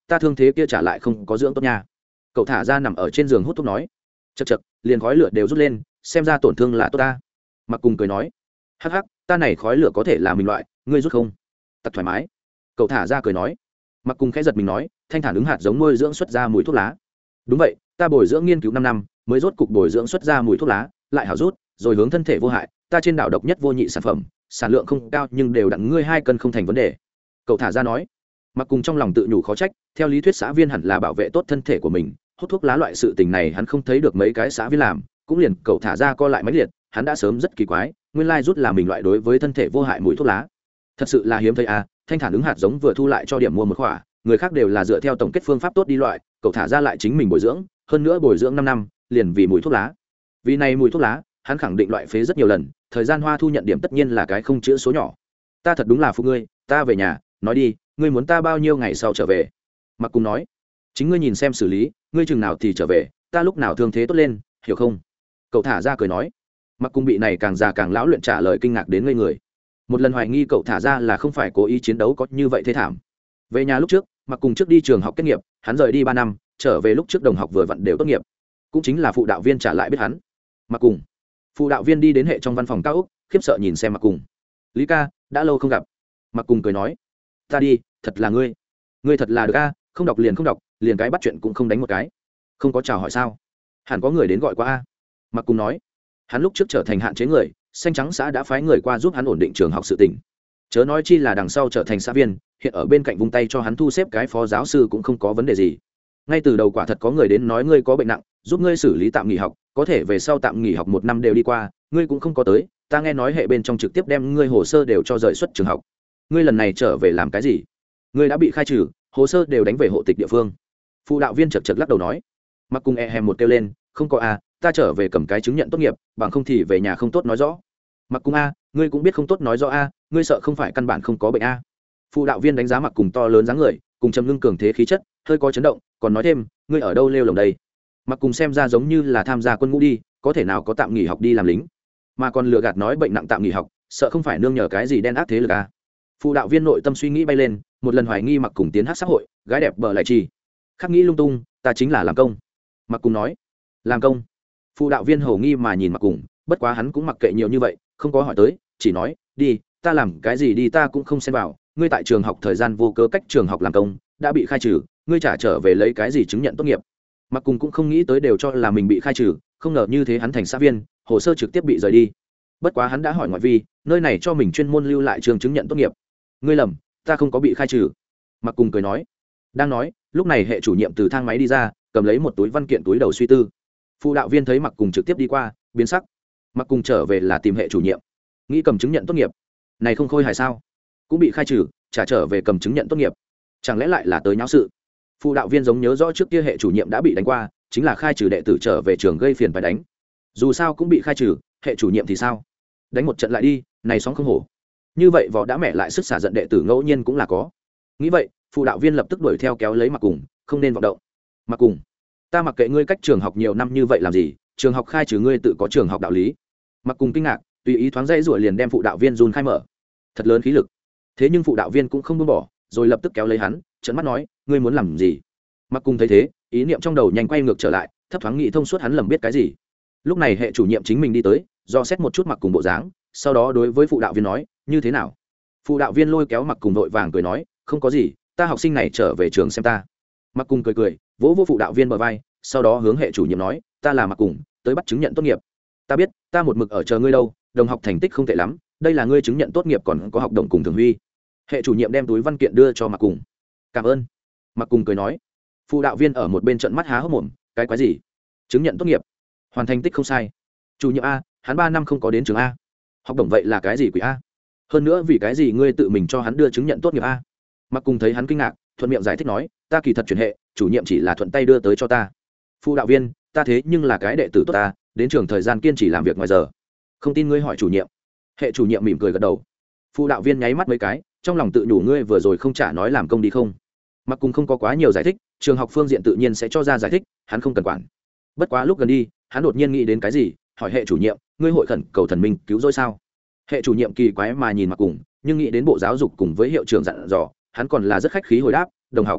ta thương thế kia trả lại không có dưỡng tốt nha. Cậu thả ra nằm ở trên giường hút thuốc nói. Chật chật, liền khói lửa đều rút lên, xem ra tổn thương là tốt ta. Mặc Cùng cười nói, hắc hắc, ta này khói lửa có thể là mình loại, ngươi rút không? Tặc thoải mái. Cậu thả ra cười nói. Mặc Cùng khẽ giật mình nói, thanh thản ứng hạt giống nuôi dưỡng xuất ra mùi thuốc lá. Đúng vậy, ta bồi dưỡng nghiên cứu 5 năm mới rốt cục bồi dưỡng xuất ra mùi thuốc lá, lại hảo rút, rồi hướng thân thể vô hại, ta trên đảo độc nhất vô nhị sản phẩm, sản lượng không cao nhưng đều đặn ngươi 2 cân không thành vấn đề. Cậu thả ra nói. Mặc Cùng trong lòng tự nhủ khó trách, theo lý thuyết xã viên hẳn là bảo vệ tốt thân thể của mình, hút thuốc lá loại sự tình này hắn không thấy được mấy cái xã viên làm, cũng liền cậu thả ra co lại mấy liệt, hắn đã sớm rất kỳ quái, nguyên lai rút là mình loại đối với thân thể vô hại mùi thuốc lá. Thật sự là hiếm thấy à, thanh thản ứng hạt giống vừa thu lại cho điểm mua một khỏa, người khác đều là dựa theo tổng kết phương pháp tốt đi loại, cậu thả ra lại chính mình bồi dưỡng, hơn nữa bồi dưỡng 5 năm, liền vì mùi thuốc lá. Vì này mùi thuốc lá, hắn khẳng định loại phế rất nhiều lần, thời gian hoa thu nhận điểm tất nhiên là cái không chữ số nhỏ. Ta thật đúng là phụ ngươi, ta về nhà, nói đi, ngươi muốn ta bao nhiêu ngày sau trở về? Mặc Cùng nói, chính ngươi nhìn xem xử lý, ngươi chừng nào thì trở về, ta lúc nào thương thế tốt lên, hiểu không? Cậu thả ra cười nói. Mặc Cùng bị này càng già càng lão luyện trả lời kinh ngạc đến ngây người. Một lần hoài nghi cậu thả ra là không phải cố ý chiến đấu có như vậy thê thảm. Về nhà lúc trước, Mặc Cùng trước đi trường học kết nghiệp, hắn rời đi 3 năm, trở về lúc trước đồng học vừa vặn đều tốt nghiệp, cũng chính là phụ đạo viên trả lại biết hắn. Mặc Cùng, phụ đạo viên đi đến hệ trong văn phòng cao ốc, khiếp sợ nhìn xem Mặc Cùng. Lý ca, đã lâu không gặp. Mặc Cùng cười nói, ta đi, thật là ngươi thật là được a, không đọc liền không đọc, liền cái bắt chuyện cũng không đánh một cái, không có chào hỏi sao? Hẳn có người đến gọi qua a. Mặc Cùng nói, hắn lúc trước trở thành hạn chế người, xanh trắng xã đã phái người qua giúp hắn ổn định trường học sự tình, chớ nói chi là đằng sau trở thành xã viên, hiện ở bên cạnh vung tay cho hắn thu xếp cái phó giáo sư cũng không có vấn đề gì. Ngay từ đầu quả thật có người đến nói ngươi có bệnh nặng, giúp ngươi xử lý tạm nghỉ học, có thể về sau tạm nghỉ học 1 năm đều đi qua, ngươi cũng không có tới, ta nghe nói hệ bên trong trực tiếp đem ngươi hồ sơ đều cho rời xuất trường học. Ngươi lần này trở về làm cái gì? Ngươi đã bị khai trừ, hồ sơ đều đánh về hộ tịch địa phương. Phụ đạo viên chật chật lắc đầu nói. Mặc Cùng hèm một kêu lên, không có a, ta trở về cầm cái chứng nhận tốt nghiệp, bằng không thì về nhà không tốt nói rõ. Mặc Cùng a, ngươi cũng biết không tốt nói rõ a, ngươi sợ không phải căn bản không có bệnh a. Phụ đạo viên đánh giá Mặc Cùng to lớn dáng người, cùng trầm ngưng cường thế khí chất, hơi có chấn động, còn nói thêm, ngươi ở đâu lêu lồng đây? Mặc Cùng xem ra giống như là tham gia quân ngũ đi, có thể nào có tạm nghỉ học đi làm lính, mà còn lừa gạt nói bệnh nặng tạm nghỉ học, sợ không phải nương nhờ cái gì đen ác thế lực a. Phụ đạo viên nội tâm suy nghĩ bay lên, một lần hoài nghi Mặc Cùng tiến hát xã hội, gái đẹp bờ lại chi, khắc nghĩ lung tung, ta chính là làm công. Mặc Cùng nói, làm công? Phụ đạo viên hầu nghi mà nhìn Mặc Cùng, bất quá hắn cũng mặc kệ nhiều như vậy, không có hỏi tới, chỉ nói, đi, ta làm cái gì đi ta cũng không xen vào, ngươi tại trường học thời gian vô cớ cách trường học làm công, đã bị khai trừ, ngươi trả trở về lấy cái gì chứng nhận tốt nghiệp? Mặc Cùng cũng không nghĩ tới đều cho là mình bị khai trừ, không ngờ như thế hắn thành xã viên, hồ sơ trực tiếp bị rời đi. Bất quá hắn đã hỏi ngoại vi, nơi này cho mình chuyên môn lưu lại trường chứng nhận tốt nghiệp. Ngươi lầm, ta không có bị khai trừ. Mặc Cùng cười nói. Đang nói, lúc này hệ chủ nhiệm từ thang máy đi ra, cầm lấy một túi văn kiện túi đầu suy tư. Phụ đạo viên thấy Mặc Cùng trực tiếp đi qua, biến sắc. Mặc Cùng trở về là tìm hệ chủ nhiệm, nghĩ cầm chứng nhận tốt nghiệp, này không khôi hài sao? Cũng bị khai trừ, trả trở về cầm chứng nhận tốt nghiệp, chẳng lẽ lại là tới nháo sự? Phụ đạo viên giống nhớ rõ trước kia hệ chủ nhiệm đã bị đánh qua, chính là khai trừ đệ tử trở về trường gây phiền phải đánh, dù sao cũng bị khai trừ, hệ chủ nhiệm thì sao? Đánh một trận lại đi, này sóng không hổ. Như vậy võ đã mẹ lại sức xả giận đệ tử ngẫu nhiên cũng là có. Nghĩ vậy, phụ đạo viên lập tức đuổi theo kéo lấy Mặc Cùng, không nên vọng động. Mặc Cùng, ta mặc kệ ngươi cách trường học nhiều năm như vậy làm gì, trường học khai trừ ngươi tự có trường học đạo lý. Mặc Cùng kinh ngạc, tùy ý thoáng dây rủa liền đem phụ đạo viên dùn khai mở, thật lớn khí lực. Thế nhưng phụ đạo viên cũng không buông bỏ, rồi lập tức kéo lấy hắn, trợn mắt nói, ngươi muốn làm gì? Mặc Cùng thấy thế, ý niệm trong đầu nhanh quay ngược trở lại, thấp thoáng nghĩ thông suốt hắn lầm biết cái gì. Lúc này hệ chủ nhiệm chính mình đi tới, do xét một chút Mặc Cùng bộ dáng, sau đó đối với phụ đạo viên nói, như thế nào? Phụ đạo viên lôi kéo Mặc Cùng vội vàng cười nói, không có gì, ta học sinh này trở về trường xem ta. Mặc Cùng cười cười, vỗ vỗ phụ đạo viên bờ vai, sau đó hướng hệ chủ nhiệm nói, ta là Mặc Cùng, tới bắt chứng nhận tốt nghiệp. Ta biết, ta một mực ở chờ ngươi đâu, đồng học thành tích không tệ lắm, đây là ngươi chứng nhận tốt nghiệp còn có học đồng cùng thường huy. Hệ chủ nhiệm đem túi văn kiện đưa cho Mặc Cùng. Cảm ơn. Mặc Cùng cười nói. Phụ đạo viên ở một bên trận mắt há hốc mồm, cái quái gì? Chứng nhận tốt nghiệp, hoàn thành tích không sai. Chủ nhiệm a, hắn 3 năm không có đến trường a. Học đồng vậy là cái gì quỷ a? Hơn nữa vì cái gì ngươi tự mình cho hắn đưa chứng nhận tốt nghiệp a? Mặc Cùng thấy hắn kinh ngạc, thuận miệng giải thích nói, ta kỳ thật chuyển hệ, chủ nhiệm chỉ là thuận tay đưa tới cho ta. Phụ đạo viên, ta thế nhưng là cái đệ tử tốt ta, đến trường thời gian kiên trì làm việc ngoài giờ. Không tin ngươi hỏi chủ nhiệm. Hệ chủ nhiệm mỉm cười gật đầu. Phụ đạo viên nháy mắt mấy cái, trong lòng tự nhủ ngươi vừa rồi không trả nói làm công đi không. Mặc Cùng không có quá nhiều giải thích, trường học phương diện tự nhiên sẽ cho ra giải thích, hắn không cần quản. Bất quá lúc gần đi, hắn đột nhiên nghĩ đến cái gì, hỏi hệ chủ nhiệm, ngươi hội khẩn cầu thần minh cứu rỗi sao? Hệ chủ nhiệm kỳ quái mà nhìn Mặc Cùng, nhưng nghĩ đến bộ giáo dục cùng với hiệu trưởng dặn dò, hắn còn là rất khách khí hồi đáp, đồng học,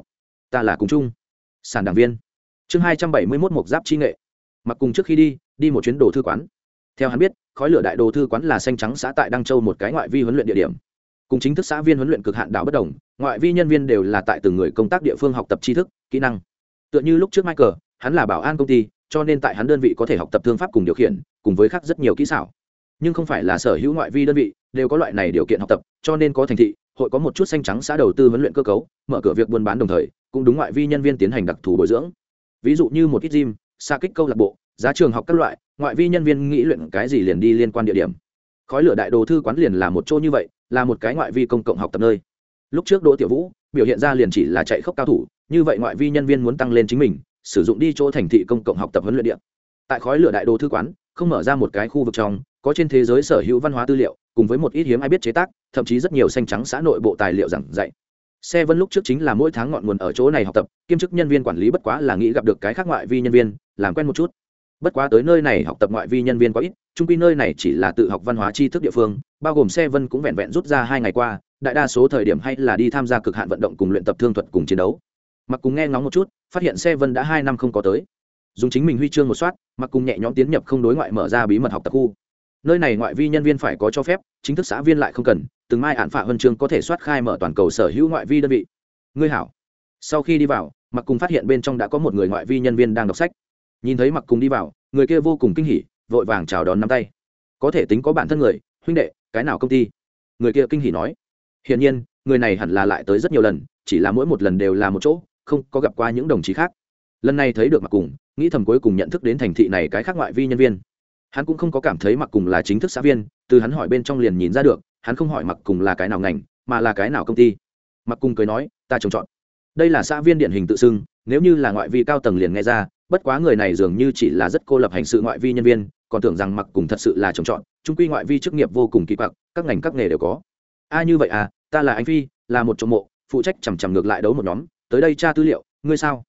ta là cùng chung sản đảng viên. Chương 271 Mộc Giáp chi nghệ. Mặc cùng trước khi đi một chuyến đồ thư quán. Theo hắn biết, khói lửa đại đồ thư quán là xanh trắng xã tại Đăng Châu một cái ngoại vi huấn luyện địa điểm. Cùng chính thức xã viên huấn luyện cực hạn đảo bất đồng, ngoại vi nhân viên đều là tại từng người công tác địa phương học tập tri thức, kỹ năng. Tựa như lúc trước Michael, hắn là bảo an công ty, cho nên tại hắn đơn vị có thể học tập thương pháp cùng điều khiển, cùng với khác rất nhiều kỹ xảo. Nhưng không phải là sở hữu ngoại vi đơn vị đều có loại này điều kiện học tập, cho nên có thành thị hội có một chút xanh trắng xã đầu tư huấn luyện cơ cấu, mở cửa việc buôn bán đồng thời cũng đúng ngoại vi nhân viên tiến hành đặc thù bồi dưỡng. Ví dụ như một ít gym, xa kích câu lạc bộ, giá trường học các loại, ngoại vi nhân viên nghĩ luyện cái gì liền đi liên quan địa điểm. Khói lửa đại đồ thư quán liền là một chỗ như vậy, là một cái ngoại vi công cộng học tập nơi. Lúc trước Đỗ Tiểu Vũ biểu hiện ra liền chỉ là chạy khốc cao thủ, như vậy ngoại vi nhân viên muốn tăng lên chính mình, sử dụng đi chỗ thành thị công cộng học tập huấn luyện địa. Tại khói lửa đại đồ thư quán, không mở ra một cái khu vực trong, có trên thế giới sở hữu văn hóa tư liệu, cùng với một ít hiếm ai biết chế tác, thậm chí rất nhiều xanh trắng xã nội bộ tài liệu giảng dạy. Xe Vân lúc trước chính là mỗi tháng ngọn nguồn ở chỗ này học tập, kiêm chức nhân viên quản lý bất quá là nghĩ gặp được cái khác ngoại vi nhân viên, làm quen một chút. Bất quá tới nơi này học tập ngoại vi nhân viên quá ít, chung quy nơi này chỉ là tự học văn hóa tri thức địa phương, bao gồm Xe Vân cũng vẹn vẹn rút ra 2 ngày qua, đại đa số thời điểm hay là đi tham gia cực hạn vận động cùng luyện tập thương thuật cùng chiến đấu. Mặc cùng nghe ngóng một chút, phát hiện Xe Vân đã 2 năm không có tới. Dùng chính mình huy chương một soát, Mặc cùng nhẹ nhõm tiến nhập không đối ngoại mở ra bí mật học tập khu. Nơi này ngoại vi nhân viên phải có cho phép, chính thức xã viên lại không cần, từng mai án phạ huân chương có thể soát khai mở toàn cầu sở hữu ngoại vi đơn vị. Ngươi hảo. Sau khi đi vào, Mặc cùng phát hiện bên trong đã có một người ngoại vi nhân viên đang đọc sách. Nhìn thấy Mặc cùng đi vào, người kia vô cùng kinh hỉ, vội vàng chào đón nắm tay. Có thể tính có bản thân người, huynh đệ, cái nào công ty? Người kia kinh hỉ nói. Hiển nhiên, người này hẳn là lại tới rất nhiều lần, chỉ là mỗi một lần đều là một chỗ, không có gặp qua những đồng chí khác. Lần này thấy được Mặc cùng, nghĩ thầm cuối cùng nhận thức đến thành thị này cái khác ngoại vi nhân viên. Hắn cũng không có cảm thấy Mặc cùng là chính thức xã viên, từ hắn hỏi bên trong liền nhìn ra được, hắn không hỏi Mặc cùng là cái nào ngành, mà là cái nào công ty. Mặc cùng cười nói, ta trồng trọt. Đây là xã viên điển hình tự xưng, nếu như là ngoại vi cao tầng liền nghe ra, bất quá người này dường như chỉ là rất cô lập hành sự ngoại vi nhân viên, còn tưởng rằng Mặc cùng thật sự là trồng trọt, chung quy ngoại vi chức nghiệp vô cùng kỳ quặc, các ngành các nghề đều có. Như vậy à, ta là anh Phi, là một trộm mộ, phụ trách chằm ngược lại đấu một nhóm, tới đây tra tư liệu, ngươi sao?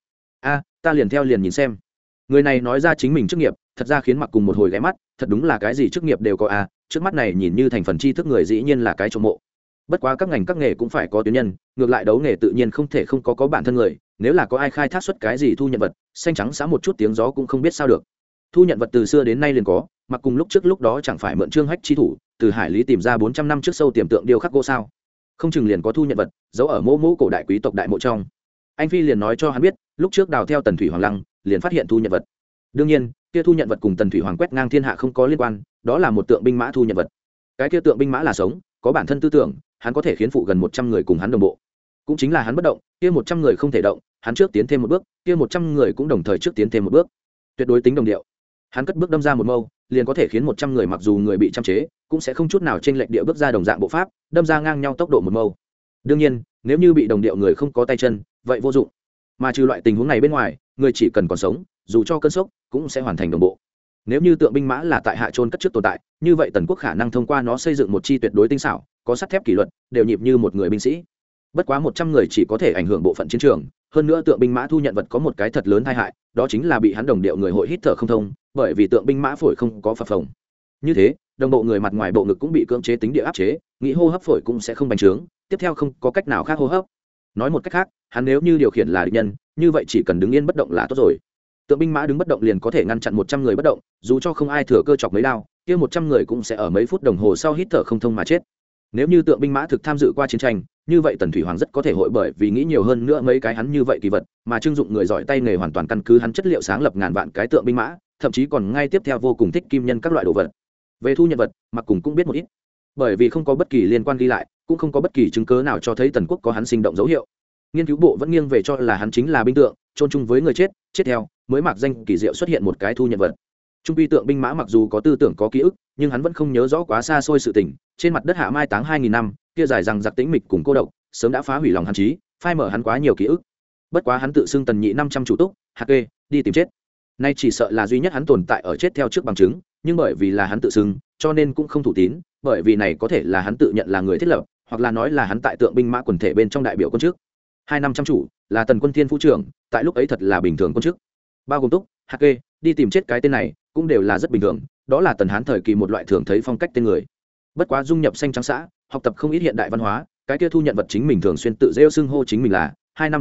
Ta liền theo liền nhìn xem. Người này nói ra chính mình chức nghiệp, thật ra khiến Mặc cùng một hồi ghé mắt, thật đúng là cái gì chức nghiệp đều có trước mắt này nhìn như thành phần tri thức người dĩ nhiên là cái trộm mộ. Bất quá các ngành các nghề cũng phải có tuyến nhân, ngược lại đấu nghề tự nhiên không thể không có bản thân người, nếu là có ai khai thác xuất cái gì thu nhận vật, xanh trắng xã một chút tiếng gió cũng không biết sao được. Thu nhận vật từ xưa đến nay liền có, Mặc cùng lúc trước lúc đó chẳng phải mượn Trương Hách chi thủ, từ hải lý tìm ra 400 năm trước sâu tiềm tượng điêu khắc gỗ sao? Không chừng liền có thu nhận vật, giấu ở mỗ cổ đại quý tộc đại mộ trong. Anh Phi liền nói cho hắn biết, lúc trước đào theo Tần Thủy Hoàng lăng, liền phát hiện thu nhận vật. Đương nhiên, kia thu nhận vật cùng Tần Thủy Hoàng quét ngang thiên hạ không có liên quan, đó là một tượng binh mã thu nhận vật. Cái kia tượng binh mã là sống, có bản thân tư tưởng, hắn có thể khiến phụ gần 100 người cùng hắn đồng bộ. Cũng chính là hắn bất động, kia 100 người không thể động, hắn trước tiến thêm một bước, kia 100 người cũng đồng thời trước tiến thêm một bước. Tuyệt đối tính đồng điệu. Hắn cất bước đâm ra một mâu, liền có thể khiến 100 người mặc dù người bị chăm chế, cũng sẽ không chút nào chênh lệch địa bước ra đồng dạng bộ pháp, đâm ra ngang nhau tốc độ một mâu. Đương nhiên, nếu như bị đồng điệu người không có tay chân, vậy vô dụng. Mà trừ loại tình huống này bên ngoài, người chỉ cần còn sống, dù cho cơn sốc, cũng sẽ hoàn thành đồng bộ. Nếu như tượng binh mã là tại hạ trôn cất trước tồn tại, như vậy Tần Quốc khả năng thông qua nó xây dựng một chi tuyệt đối tinh xảo, có sắt thép kỷ luật, đều nhịp như một người binh sĩ. Bất quá 100 người chỉ có thể ảnh hưởng bộ phận chiến trường, hơn nữa tượng binh mã thu nhận vật có một cái thật lớn tai hại, đó chính là bị hắn đồng điệu người hội hít thở không thông, bởi vì tượng binh mã phổi không có phập phồng. Như thế, đồng bộ người mặt ngoài bộ ngực cũng bị cưỡng chế tính địa áp chế, nghĩ hô hấp phổi cũng sẽ không bành trướng, tiếp theo không có cách nào khác hô hấp. Nói một cách khác, hắn nếu như điều khiển là địch nhân, như vậy chỉ cần đứng yên bất động là tốt rồi. Tượng binh mã đứng bất động liền có thể ngăn chặn 100 người bất động, dù cho không ai thừa cơ chọc mấy đao, kia 100 người cũng sẽ ở mấy phút đồng hồ sau hít thở không thông mà chết. Nếu như tượng binh mã thực tham dự qua chiến tranh, như vậy Tần Thủy Hoàng rất có thể hội bởi vì nghĩ nhiều hơn nữa mấy cái hắn như vậy kỳ vật, mà trưng dụng người giỏi tay nghề hoàn toàn căn cứ hắn chất liệu sáng lập ngàn vạn cái tượng binh mã, thậm chí còn ngay tiếp theo vô cùng thích kim nhân các loại đồ vật. Về thu nhận vật, Mặc cùng cũng biết một ít, bởi vì không có bất kỳ liên quan ghi lại, cũng không có bất kỳ chứng cứ nào cho thấy Tần Quốc có hắn sinh động dấu hiệu. Nghiên cứu bộ vẫn nghiêng về cho là hắn chính là binh tượng, chôn chung với người chết, chết theo, mới mặc danh kỳ diệu xuất hiện một cái thu nhận vật. Trung quy tượng binh mã mặc dù có tư tưởng có ký ức, nhưng hắn vẫn không nhớ rõ quá xa xôi sự tình, trên mặt đất hạ mai táng 2000 năm, kia dài rằng giặc tĩnh mịch cùng cô độc, sớm đã phá hủy lòng hắn trí, phai mở hắn quá nhiều ký ức. Bất quá hắn tự xưng Tần Nhị 500 chủ túc, hạt kê, đi tìm chết. Nay chỉ sợ là duy nhất hắn tồn tại ở chết theo trước bằng chứng, nhưng bởi vì là hắn tự xưng, cho nên cũng không thủ tín, bởi vì này có thể là hắn tự nhận là người thiết lập, hoặc là nói là hắn tại tượng binh mã quần thể bên trong đại biểu quân chức. 2500 chủ là Tần Quân Thiên Phú trưởng, tại lúc ấy thật là bình thường quân chức. Bao gồm túc, hạt kê, đi tìm chết cái tên này, cũng đều là rất bình thường, đó là Tần Hán thời kỳ một loại thường thấy phong cách tên người. Bất quá dung nhập xanh trắng xã, học tập không ít hiện đại văn hóa, cái kia thu nhận vật chính mình thường xuyên tự rêu xưng hô chính mình là 2 năm tử túc,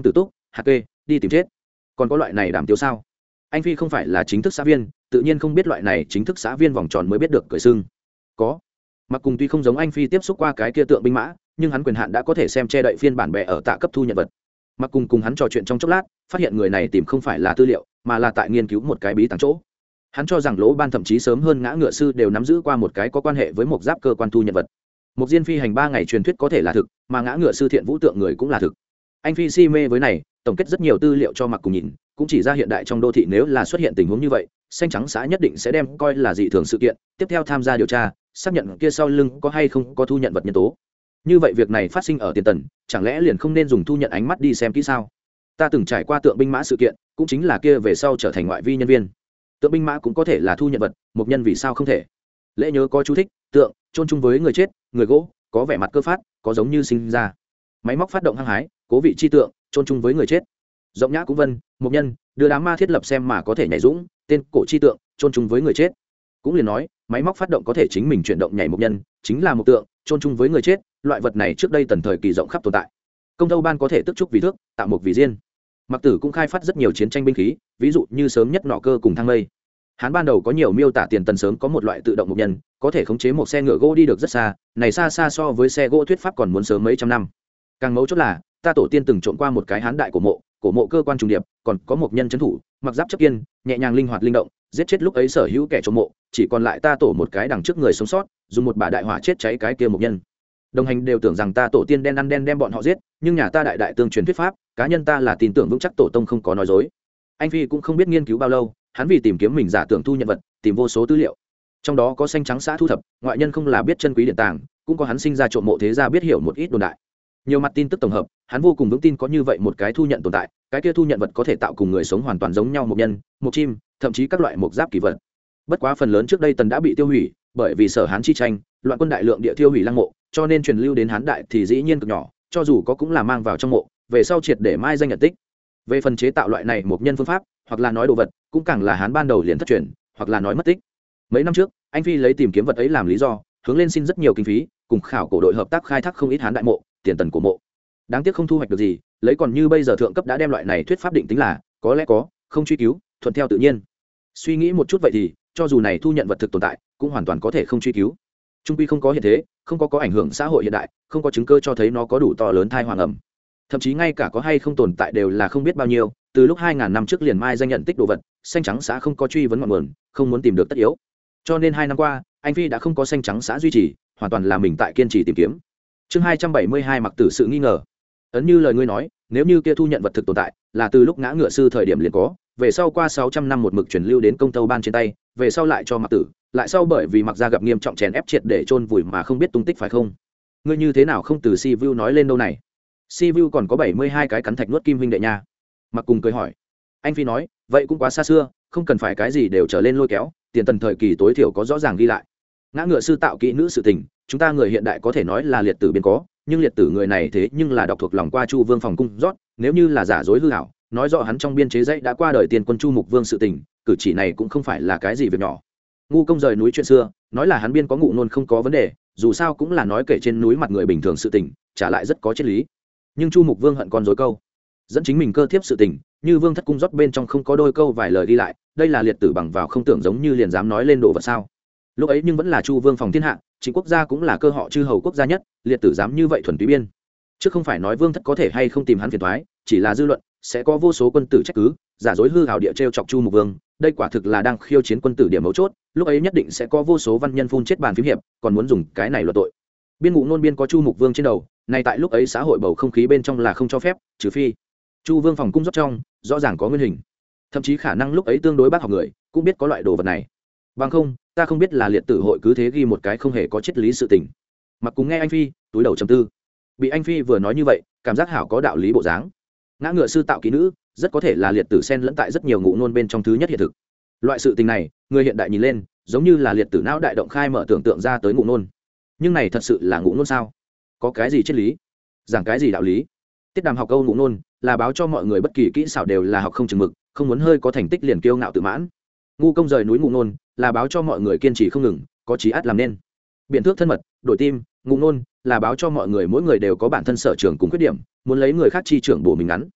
hạt kê đi tìm chết. Còn có loại này đảm tiêu sao? Anh Phi không phải là chính thức xã viên, tự nhiên không biết loại này chính thức xã viên vòng tròn mới biết được cười sưng. Có. Mặc cùng tuy không giống anh Phi tiếp xúc qua cái kia tượng binh mã, nhưng hắn quyền hạn đã có thể xem che đậy phiên bản bè ở tạ cấp thu nhận vật. Mặc cùng hắn trò chuyện trong chốc lát, phát hiện người này tìm không phải là tư liệu, mà là tại nghiên cứu một cái bí tàng chỗ. Hắn cho rằng Lỗ Ban thậm chí sớm hơn Ngã Ngựa Sư đều nắm giữ qua một cái có quan hệ với một giáp cơ quan thu nhận vật. Một diên phi hành 3 ngày truyền thuyết có thể là thực, mà Ngã Ngựa Sư Thiện Vũ tượng người cũng là thực. Anh Phi si mê với này, tổng kết rất nhiều tư liệu cho Mặc cùng nhìn, cũng chỉ ra hiện đại trong đô thị nếu là xuất hiện tình huống như vậy, xanh trắng xã nhất định sẽ đem coi là dị thường sự kiện, tiếp theo tham gia điều tra, xác nhận kia sau lưng có hay không có thu nhận vật nhân tố. Như vậy việc này phát sinh ở Tiền Tần, chẳng lẽ liền không nên dùng thu nhận ánh mắt đi xem kỹ sao? Ta từng trải qua tượng binh mã sự kiện, cũng chính là kia về sau trở thành ngoại vi nhân viên. Tượng binh mã cũng có thể là thu nhận vật, một nhân vì sao không thể? Lễ nhớ có chú thích, tượng chôn chung với người chết, người gỗ, có vẻ mặt cơ phát, có giống như sinh ra. Máy móc phát động hăng hái, cố vị chi tượng, chôn chung với người chết. Rộng nhã cũng vân, một nhân, đưa đám ma thiết lập xem mà có thể nhảy dũng, tên cổ chi tượng, chôn chung với người chết. Cũng liền nói, máy móc phát động có thể chính mình chuyển động nhảy một nhân, chính là một tượng, chôn chung với người chết, loại vật này trước đây tần thời kỳ rộng khắp tồn tại. Công thâu ban có thể tức trúc vì thước, tạo một vì diên. Mặc Tử cũng khai phát rất nhiều chiến tranh binh khí, ví dụ như sớm nhất nỏ cơ cùng thang mây. Hắn ban đầu có nhiều miêu tả Tiền Tần sớm có một loại tự động một nhân, có thể khống chế một xe ngựa gỗ đi được rất xa, này xa xa so với xe gỗ thuyết pháp còn muốn sớm mấy trăm năm. Càng mấu chốt là, ta tổ tiên từng trộn qua một cái hán đại cổ mộ cơ quan trùng điệp, còn có một nhân trấn thủ, mặc giáp chấp kiên, nhẹ nhàng linh hoạt linh động, giết chết lúc ấy sở hữu kẻ trộm mộ, chỉ còn lại ta tổ một cái đằng trước người sống sót, dùng một bả đại hỏa chết cháy cái kia một nhân. Đồng hành đều tưởng rằng ta tổ tiên đen ăn đen đem bọn họ giết, nhưng nhà ta đại đại tương truyền thuyết pháp, cá nhân ta là tin tưởng vững chắc tổ tông không có nói dối. Anh Phi cũng không biết nghiên cứu bao lâu, hắn vì tìm kiếm mình giả tưởng thu nhận vật, tìm vô số tư liệu. Trong đó có xanh trắng xã thu thập, ngoại nhân không là biết chân quý điện tàng, cũng có hắn sinh ra trộm mộ thế gia biết hiểu một ít đồn đại. Nhiều mặt tin tức tổng hợp, hắn vô cùng vững tin có như vậy một cái thu nhận tồn tại, cái kia thu nhận vật có thể tạo cùng người sống hoàn toàn giống nhau một nhân, một chim, thậm chí các loại mộc giáp kỳ vật. Bất quá phần lớn trước đây Tần đã bị tiêu hủy, bởi vì Sở Hán chi tranh, loạn quân đại lượng địa tiêu hủy lăng mộ, cho nên truyền lưu đến Hán đại thì dĩ nhiên cực nhỏ, cho dù có cũng là mang vào trong mộ, về sau triệt để mai danh nhận tích. Về phần chế tạo loại này một nhân phương pháp, hoặc là nói đồ vật, cũng càng là Hán ban đầu liền thất truyền, hoặc là nói mất tích. Mấy năm trước, anh Phi lấy tìm kiếm vật ấy làm lý do, hướng lên xin rất nhiều kinh phí, cùng khảo cổ đội hợp tác khai thác không ít Hán đại mộ, Tiền Tần của mộ. Đáng tiếc không thu hoạch được gì, lấy còn như bây giờ thượng cấp đã đem loại này thuyết pháp định tính là có lẽ có, không truy cứu, thuận theo tự nhiên. Suy nghĩ một chút vậy thì, cho dù này thu nhận vật thực tồn tại, cũng hoàn toàn có thể không truy cứu. Trung quy không có hiện thế, không có ảnh hưởng xã hội hiện đại, không có chứng cứ cho thấy nó có đủ to lớn thai hoàng ẩm. Thậm chí ngay cả có hay không tồn tại đều là không biết bao nhiêu, từ lúc 2000 năm trước liền mai danh nhận tích đồ vật, xanh trắng xã không có truy vấn ngọn nguồn, không muốn tìm được tất yếu. Cho nên 2 năm qua, anh Phi đã không có xanh trắng xã duy trì, hoàn toàn là mình tại kiên trì tìm kiếm. Chương 272 Mặc Tử sự nghi ngờ. Ấn như lời ngươi nói, nếu như kia thu nhận vật thực tồn tại, là từ lúc Ngã Ngựa Sư thời điểm liền có, về sau qua 600 năm một mực truyền lưu đến Công Tâu Ban trên tay, về sau lại cho Mặc Tử, lại sau bởi vì Mặc gia gặp nghiêm trọng chèn ép triệt để chôn vùi mà không biết tung tích phải không? Ngươi như thế nào không từ Si Vu nói lên đâu này? Si Vu còn có 72 cái cắn thạch nuốt kim huynh đệ nha. Mặc cùng cười hỏi. Anh Phi nói, vậy cũng quá xa xưa, không cần phải cái gì đều trở lên lôi kéo, Tiền Tần thời kỳ tối thiểu có rõ ràng ghi lại. Ngã Ngựa Sư tạo kỹ nữ sự tình, chúng ta người hiện đại có thể nói là liệt tử biên có, nhưng liệt tử người này thế nhưng là đọc thuộc lòng qua Chu Vương phòng cung rót, nếu như là giả dối hư hảo, nói rõ hắn trong biên chế dãy đã qua đời tiền quân Chu Mục Vương sự tình, cử chỉ này cũng không phải là cái gì việc nhỏ. Ngu công rời núi chuyện xưa, nói là hắn biên có ngụ nôn không có vấn đề, dù sao cũng là nói kể trên núi mặt người bình thường sự tình, trả lại rất có triết lý. Nhưng Chu Mục Vương hận con dối câu, dẫn chính mình cơ thiếp sự tình, như Vương thất cung rót bên trong không có đôi câu vài lời đi lại, đây là liệt tử bằng vào không tưởng giống như liền dám nói lên đồ vật sao? Lúc ấy nhưng vẫn là Chu Vương phòng thiên hạ, chính quốc gia cũng là cơ họ chư hầu quốc gia nhất, liệt tử dám như vậy thuần túy biên, chứ không phải nói Vương thất có thể hay không tìm hắn phiền toái, chỉ là dư luận sẽ có vô số quân tử trách cứ, giả dối hư hào địa trêu chọc Chu Mục Vương, đây quả thực là đang khiêu chiến quân tử điểm mấu chốt, lúc ấy nhất định sẽ có vô số văn nhân phun chết bàn phím hiệp, còn muốn dùng cái này luận tội. Biên ngụ nôn biên có Chu Mục Vương trên đầu, này tại lúc ấy xã hội bầu không khí bên trong là không cho phép, trừ phi Chu Vương phòng cung rót trong, rõ ràng có nguyên hình. Thậm chí khả năng lúc ấy tương đối bác học người, cũng biết có loại đồ vật này. Bằng không, ta không biết là liệt tử hội cứ thế ghi một cái không hề có triết lý sự tình. Mặc cùng nghe anh Phi, túi đầu trầm tư. Bị anh Phi vừa nói như vậy, cảm giác hảo có đạo lý bộ dáng. Ngã Ngựa Sư tạo kỹ nữ, rất có thể là liệt tử xen lẫn tại rất nhiều ngụ ngôn bên trong thứ nhất hiện thực. Loại sự tình này, người hiện đại nhìn lên, giống như là liệt tử não đại động khai mở tưởng tượng ra tới ngụ ngôn. Nhưng này thật sự là ngụ ngôn sao? Có cái gì triết lý? Giảng cái gì đạo lý? Tiết Đàm học câu ngụ ngôn, là báo cho mọi người bất kỳ kỹ xảo đều là học không chừng mực, không muốn hơi có thành tích liền kiêu ngạo tự mãn. Ngu công rời núi ngụ ngôn, là báo cho mọi người kiên trì không ngừng, có chí át làm nên. Biện thước thân mật, đổi tim, ngụ ngôn, là báo cho mọi người mỗi người đều có bản thân sở trường cùng khuyết điểm, muốn lấy người khác chi trưởng bổ mình ngắn.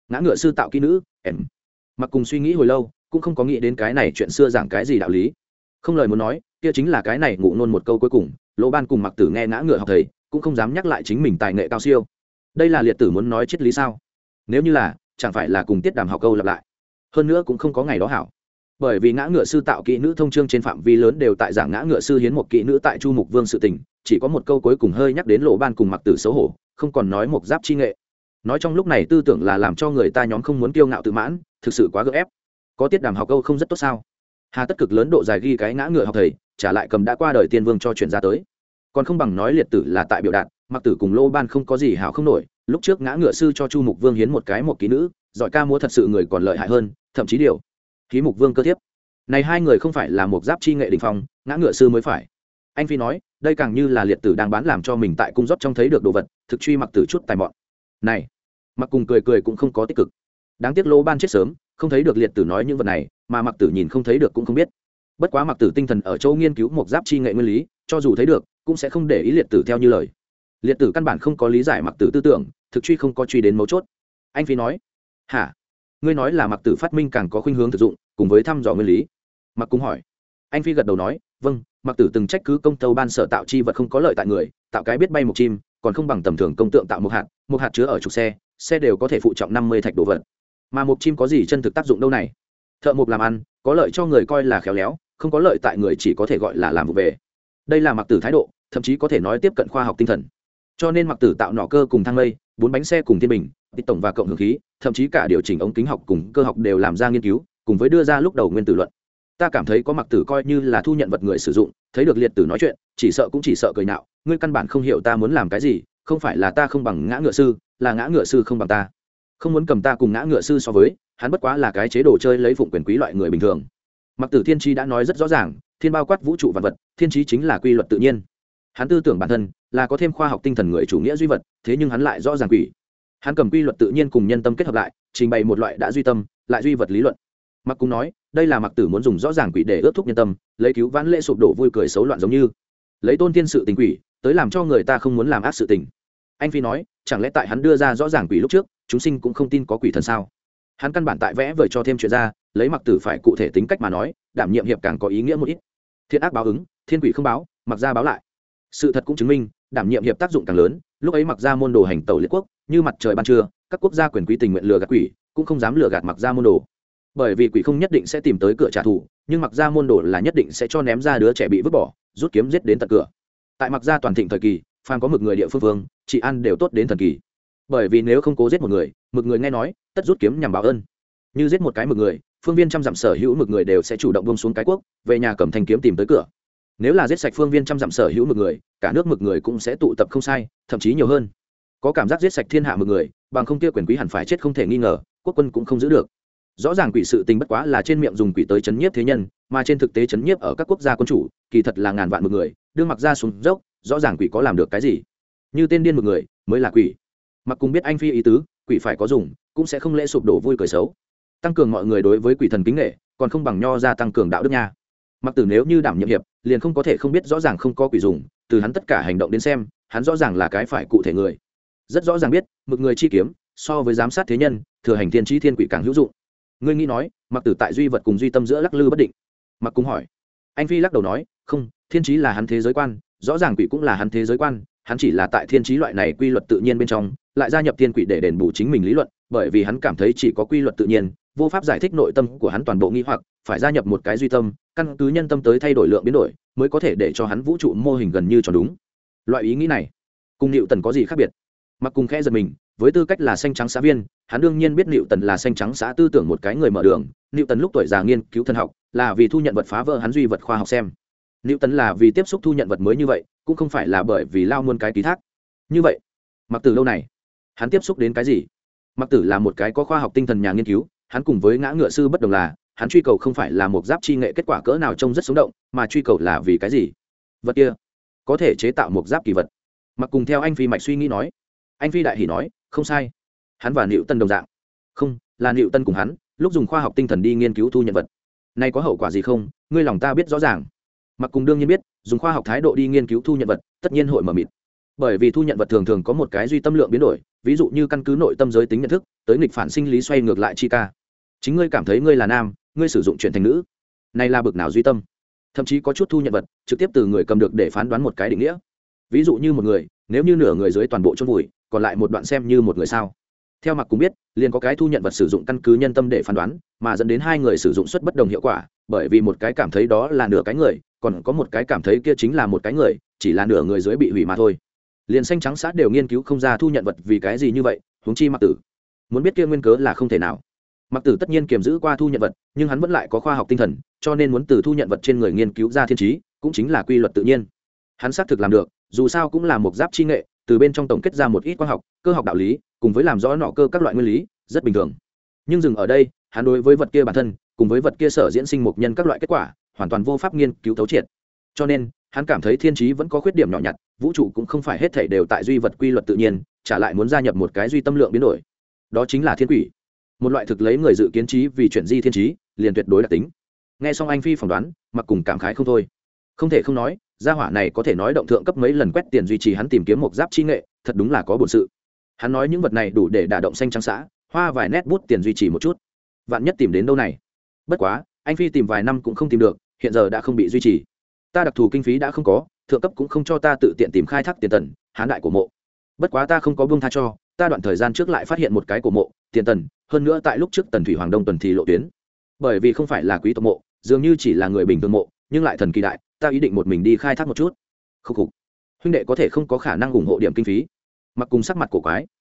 ngã ngựa sư tạo kỹ nữ em. Mặc cùng suy nghĩ hồi lâu cũng không có nghĩ đến cái này chuyện xưa giảng cái gì đạo lý, không lời muốn nói, kia chính là cái này ngụ nôn một câu cuối cùng. Lỗ Ban cùng Mặc Tử nghe ngã ngựa học thầy cũng không dám nhắc lại chính mình tài nghệ cao siêu. Đây là liệt tử muốn nói triết lý sao? Nếu như là, chẳng phải là cùng Tiết Đàm học câu lặp lại. Hơn nữa cũng không có ngày đó hảo, bởi vì ngã ngựa sư tạo kỹ nữ thông chương trên phạm vi lớn đều tại giảng ngã ngựa sư hiến một kỹ nữ tại Chu Mục Vương sự tình, chỉ có một câu cuối cùng hơi nhắc đến Lỗ Ban cùng Mặc Tử xấu hổ, không còn nói một giáp chi nghệ. Nói trong lúc này tư tưởng là làm cho người ta nhóm không muốn kiêu ngạo tự mãn, thực sự quá gượng ép. Có Tiết Đàm học câu không rất tốt sao? Hà tất cực lớn độ dài ghi cái ngã ngựa học thầy, trả lại cầm đã qua đời tiên vương cho chuyển ra tới, còn không bằng nói liệt tử là tại biểu đạt. Mặc Tử cùng Lỗ Ban không có gì hảo không nổi, lúc trước ngã ngựa sư cho Chu Mục Vương hiến một cái một kỹ nữ, giỏi ca múa thật sự người còn lợi hại hơn, thậm chí điều khí Mục Vương cơ thiếp. Này hai người không phải là một giáp chi nghệ đỉnh phong, ngã ngựa sư mới phải. Anh Phi nói, đây càng như là liệt tử đang bán làm cho mình tại cung rót trong thấy được đồ vật, thực truy Mặc Tử chút tài mọn. Này, Mặc cùng cười cười cũng không có tích cực. Đáng tiếc Lỗ Ban chết sớm, không thấy được liệt tử nói những vật này, mà Mặc Tử nhìn không thấy được cũng không biết. Bất quá Mặc Tử tinh thần ở chỗ nghiên cứu một giáp chi nghệ nguyên lý, cho dù thấy được cũng sẽ không để ý liệt tử theo như lời. Liệt tử căn bản không có lý giải Mặc Tử tư tưởng, thực truy không có truy đến mấu chốt. Anh Phi nói, hả, ngươi nói là Mặc Tử phát minh càng có khuynh hướng thực dụng cùng với thăm dò nguyên lý? Mặc Cung hỏi. Anh Phi gật đầu nói, vâng, Mặc Tử từng trách cứ công tâu ban sở tạo chi vật không có lợi tại người, tạo cái biết bay một chim còn không bằng tầm thường công tượng tạo một hạt chứa ở trục xe đều có thể phụ trọng 50 thạch đồ vật, mà một chim có gì chân thực tác dụng đâu này? Thợ mộc làm ăn có lợi cho người coi là khéo léo, không có lợi tại người chỉ có thể gọi là làm vụ về. Đây là Mặc Tử thái độ, thậm chí có thể nói tiếp cận khoa học tinh thần. Cho nên Mặc Tử tạo nỏ cơ cùng thang mây, 4 bánh xe cùng thiên bình, tích tổng và cộng hưởng khí, thậm chí cả điều chỉnh ống kính học cùng cơ học đều làm ra nghiên cứu, cùng với đưa ra lúc đầu nguyên tử luận. Ta cảm thấy có Mặc Tử coi như là thu nhận vật người sử dụng, thấy được liệt tử nói chuyện, chỉ sợ cười nhạo, ngươi căn bản không hiểu ta muốn làm cái gì, không phải là ta không bằng ngã ngựa sư, là ngã ngựa sư không bằng ta. Không muốn cầm ta cùng ngã ngựa sư so với, hắn bất quá là cái chế độ chơi lấy phụng quyền quý loại người bình thường. Mặc Tử thiên trí đã nói rất rõ ràng, thiên bao quát vũ trụ vạn vật, thiên trí chính là quy luật tự nhiên. Hắn tư tưởng bản thân là có thêm khoa học tinh thần người chủ nghĩa duy vật, thế nhưng hắn lại rõ ràng quỷ. Hắn cầm quy luật tự nhiên cùng nhân tâm kết hợp lại, trình bày một loại đã duy tâm lại duy vật lý luận. Mặc cũng nói, đây là Mặc Tử muốn dùng rõ ràng quỷ để ước thúc nhân tâm, lấy cứu vãn lễ sụp đổ vui cười xấu loạn, giống như lấy tôn thiên sự tình quỷ tới làm cho người ta không muốn làm ác sự tình. Anh Phi nói, chẳng lẽ tại hắn đưa ra rõ ràng quỷ lúc trước, chúng sinh cũng không tin có quỷ thần sao? Hắn căn bản tại vẽ vời cho thêm chuyện ra, lấy Mặc Tử phải cụ thể tính cách mà nói, đảm nhiệm hiệp càng có ý nghĩa một ít. Thiện ác báo ứng, thiên quỷ không báo, Mặc gia báo lại. Sự thật cũng chứng minh, đảm nhiệm hiệp tác dụng càng lớn. Lúc ấy Mặc gia môn đồ hành tẩu liệt quốc, như mặt trời ban trưa, các quốc gia quyền quý tình nguyện lừa gạt quỷ, cũng không dám lừa gạt Mặc gia môn đồ. Bởi vì quỷ không nhất định sẽ tìm tới cửa trả thù, nhưng Mặc gia môn đồ là nhất định sẽ cho ném ra đứa trẻ bị vứt bỏ, rút kiếm giết đến tận cửa. Tại Mặc gia toàn thịnh thời kỳ, phàm có mực người địa phương vương, trị an đều tốt đến thần kỳ. Bởi vì nếu không cố giết một người, mực người nghe nói, tất rút kiếm nhằm báo ơn. Như giết một cái mực người, phương viên trăm dặm sở hữu mực người đều sẽ chủ động buông xuống cái quốc, về nhà cầm thanh kiếm tìm tới cửa. Nếu là giết sạch phương viên trăm dặm sở hữu mực người, cả nước mực người cũng sẽ tụ tập không sai, thậm chí nhiều hơn. Có cảm giác giết sạch thiên hạ mực người, bằng không kia quyền quý hẳn phải chết không thể nghi ngờ, quốc quân cũng không giữ được. Rõ ràng quỷ sự tình bất quá là trên miệng dùng quỷ tới chấn nhiếp thế nhân, mà trên thực tế chấn nhiếp ở các quốc gia quân chủ, kỳ thật là ngàn vạn mực người, đương Mặc gia xuống dốc, rõ ràng quỷ có làm được cái gì? Như tên điên mực người mới là quỷ. Mặc cùng biết anh Phi ý tứ, quỷ phải có dùng, cũng sẽ không lễ sụp đổ vui cười xấu. Tăng cường mọi người đối với quỷ thần kính nghệ, còn không bằng nho ra tăng cường đạo đức nha. Mặc Tử nếu như đảm nhiệm hiệp, liền không có thể không biết rõ ràng không có quỷ dùng, từ hắn tất cả hành động đến xem, hắn rõ ràng là cái phải cụ thể người. Rất rõ ràng biết, mực người chi kiếm, so với giám sát thế nhân, thừa hành thiên trí thiên quỷ càng hữu dụng. Ngươi nghĩ nói, Mặc Tử tại duy vật cùng duy tâm giữa lắc lư bất định. Mặc Cung hỏi. Anh Phi lắc đầu nói, không, thiên trí là hắn thế giới quan, rõ ràng quỷ cũng là hắn thế giới quan, hắn chỉ là tại thiên trí loại này quy luật tự nhiên bên trong, lại gia nhập thiên quỷ để đền bù chính mình lý luận, bởi vì hắn cảm thấy chỉ có quy luật tự nhiên, vô pháp giải thích nội tâm của hắn toàn bộ nghi hoặc, phải gia nhập một cái duy tâm, căn cứ nhân tâm tới thay đổi lượng biến đổi, mới có thể để cho hắn vũ trụ mô hình gần như tròn đúng. Loại ý nghĩ này, cùng Newton có gì khác biệt? Mặc Cùng khẽ giật mình, với tư cách là xanh trắng xã viên, hắn đương nhiên biết Newton là xanh trắng xã tư tưởng một cái người mở đường. Newton lúc tuổi già nghiên cứu thần học, là vì thu nhận vật phá vỡ hắn duy vật khoa học xem. Newton là vì tiếp xúc thu nhận vật mới như vậy, cũng không phải là bởi vì lao muôn cái ký thác. Như vậy, Mặc Tử lâu này, hắn tiếp xúc đến cái gì? Mặc Tử là một cái có khoa học tinh thần nhà nghiên cứu, hắn cùng với ngã ngựa sư bất đồng là, hắn truy cầu không phải là một giáp chi nghệ kết quả cỡ nào trông rất sống động, mà truy cầu là vì cái gì? Vật kia có thể chế tạo một giáp kỳ vật. Mặc Cùng theo anh Phi mạch suy nghĩ nói. Anh Phi đại hỉ nói, không sai, hắn và Newton đồng dạng. Không, là Newton cùng hắn lúc dùng khoa học tinh thần đi nghiên cứu thu nhận vật. Này có hậu quả gì không? Ngươi lòng ta biết rõ ràng. Mặc Cùng đương nhiên biết, dùng khoa học thái độ đi nghiên cứu thu nhận vật, tất nhiên hội mở mịt. bởi vì thu nhận vật thường thường có một cái duy tâm lượng biến đổi, ví dụ như căn cứ nội tâm giới tính nhận thức tới nghịch phản sinh lý xoay ngược lại chi ca. Chính ngươi cảm thấy ngươi là nam, ngươi sử dụng chuyển thành nữ, này là bực nào duy tâm. Thậm chí có chút thu nhận vật trực tiếp từ người cầm được để phán đoán một cái định nghĩa, ví dụ như một người nếu như nửa người dưới toàn bộ chôn vùi, còn lại một đoạn xem như một người sao. Theo Mặc cũng biết, liền có cái thu nhận vật sử dụng căn cứ nhân tâm để phán đoán, mà dẫn đến hai người sử dụng suất bất đồng hiệu quả, bởi vì một cái cảm thấy đó là nửa cái người, còn có một cái cảm thấy kia chính là một cái người, chỉ là nửa người dưới bị hủy mà thôi. Liền xanh trắng sát đều nghiên cứu không ra thu nhận vật vì cái gì như vậy, huống chi Mặc Tử muốn biết kia nguyên cớ là không thể nào. Mặc Tử tất nhiên kiềm giữ qua thu nhận vật, nhưng hắn vẫn lại có khoa học tinh thần, cho nên muốn từ thu nhận vật trên người nghiên cứu ra thiên trí, cũng chính là quy luật tự nhiên. Hắn xác thực làm được, dù sao cũng là một giáp chi nghệ, từ bên trong tổng kết ra một ít khoa học, cơ học đạo lý, cùng với làm rõ nọ cơ các loại nguyên lý, rất bình thường. Nhưng dừng ở đây, hắn đối với vật kia bản thân, cùng với vật kia sở diễn sinh một nhân các loại kết quả, hoàn toàn vô pháp nghiên cứu thấu triệt. Cho nên, hắn cảm thấy thiên trí vẫn có khuyết điểm nhỏ nhặt, vũ trụ cũng không phải hết thảy đều tại duy vật quy luật tự nhiên, trả lại muốn gia nhập một cái duy tâm lượng biến đổi. Đó chính là thiên quỷ, một loại thực lấy người dự kiến trí vì chuyển di thiên trí, liền tuyệt đối đặc tính. Nghe xong anh Phi phỏng đoán, Mặc cùng cảm khái không thôi. Không thể không nói, gia hỏa này có thể nói động thượng cấp mấy lần quét tiền duy trì hắn tìm kiếm một giáp chi nghệ, thật đúng là có bổn sự. Hắn nói những vật này đủ để đả động xanh trắng xã, hoa vài nét bút tiền duy trì một chút. Vạn nhất tìm đến đâu này. Bất quá, anh Phi tìm vài năm cũng không tìm được, hiện giờ đã không bị duy trì. Ta đặc thù kinh phí đã không có, thượng cấp cũng không cho ta tự tiện tìm khai thác tiền tần, hán đại của mộ. Bất quá ta không có buông tha cho, ta đoạn thời gian trước lại phát hiện một cái cổ mộ, tiền tần, hơn nữa tại lúc trước Tần Thủy Hoàng Đông tuần thì lộ tuyến. Bởi vì không phải là quý tộc mộ, dường như chỉ là người bình thường mộ, nhưng lại thần kỳ đại, ta ý định một mình đi khai thác một chút. Khục khục. Huynh đệ có thể không có khả năng ủng hộ điểm kinh phí. Mặc cùng sắc mặt cổ quái.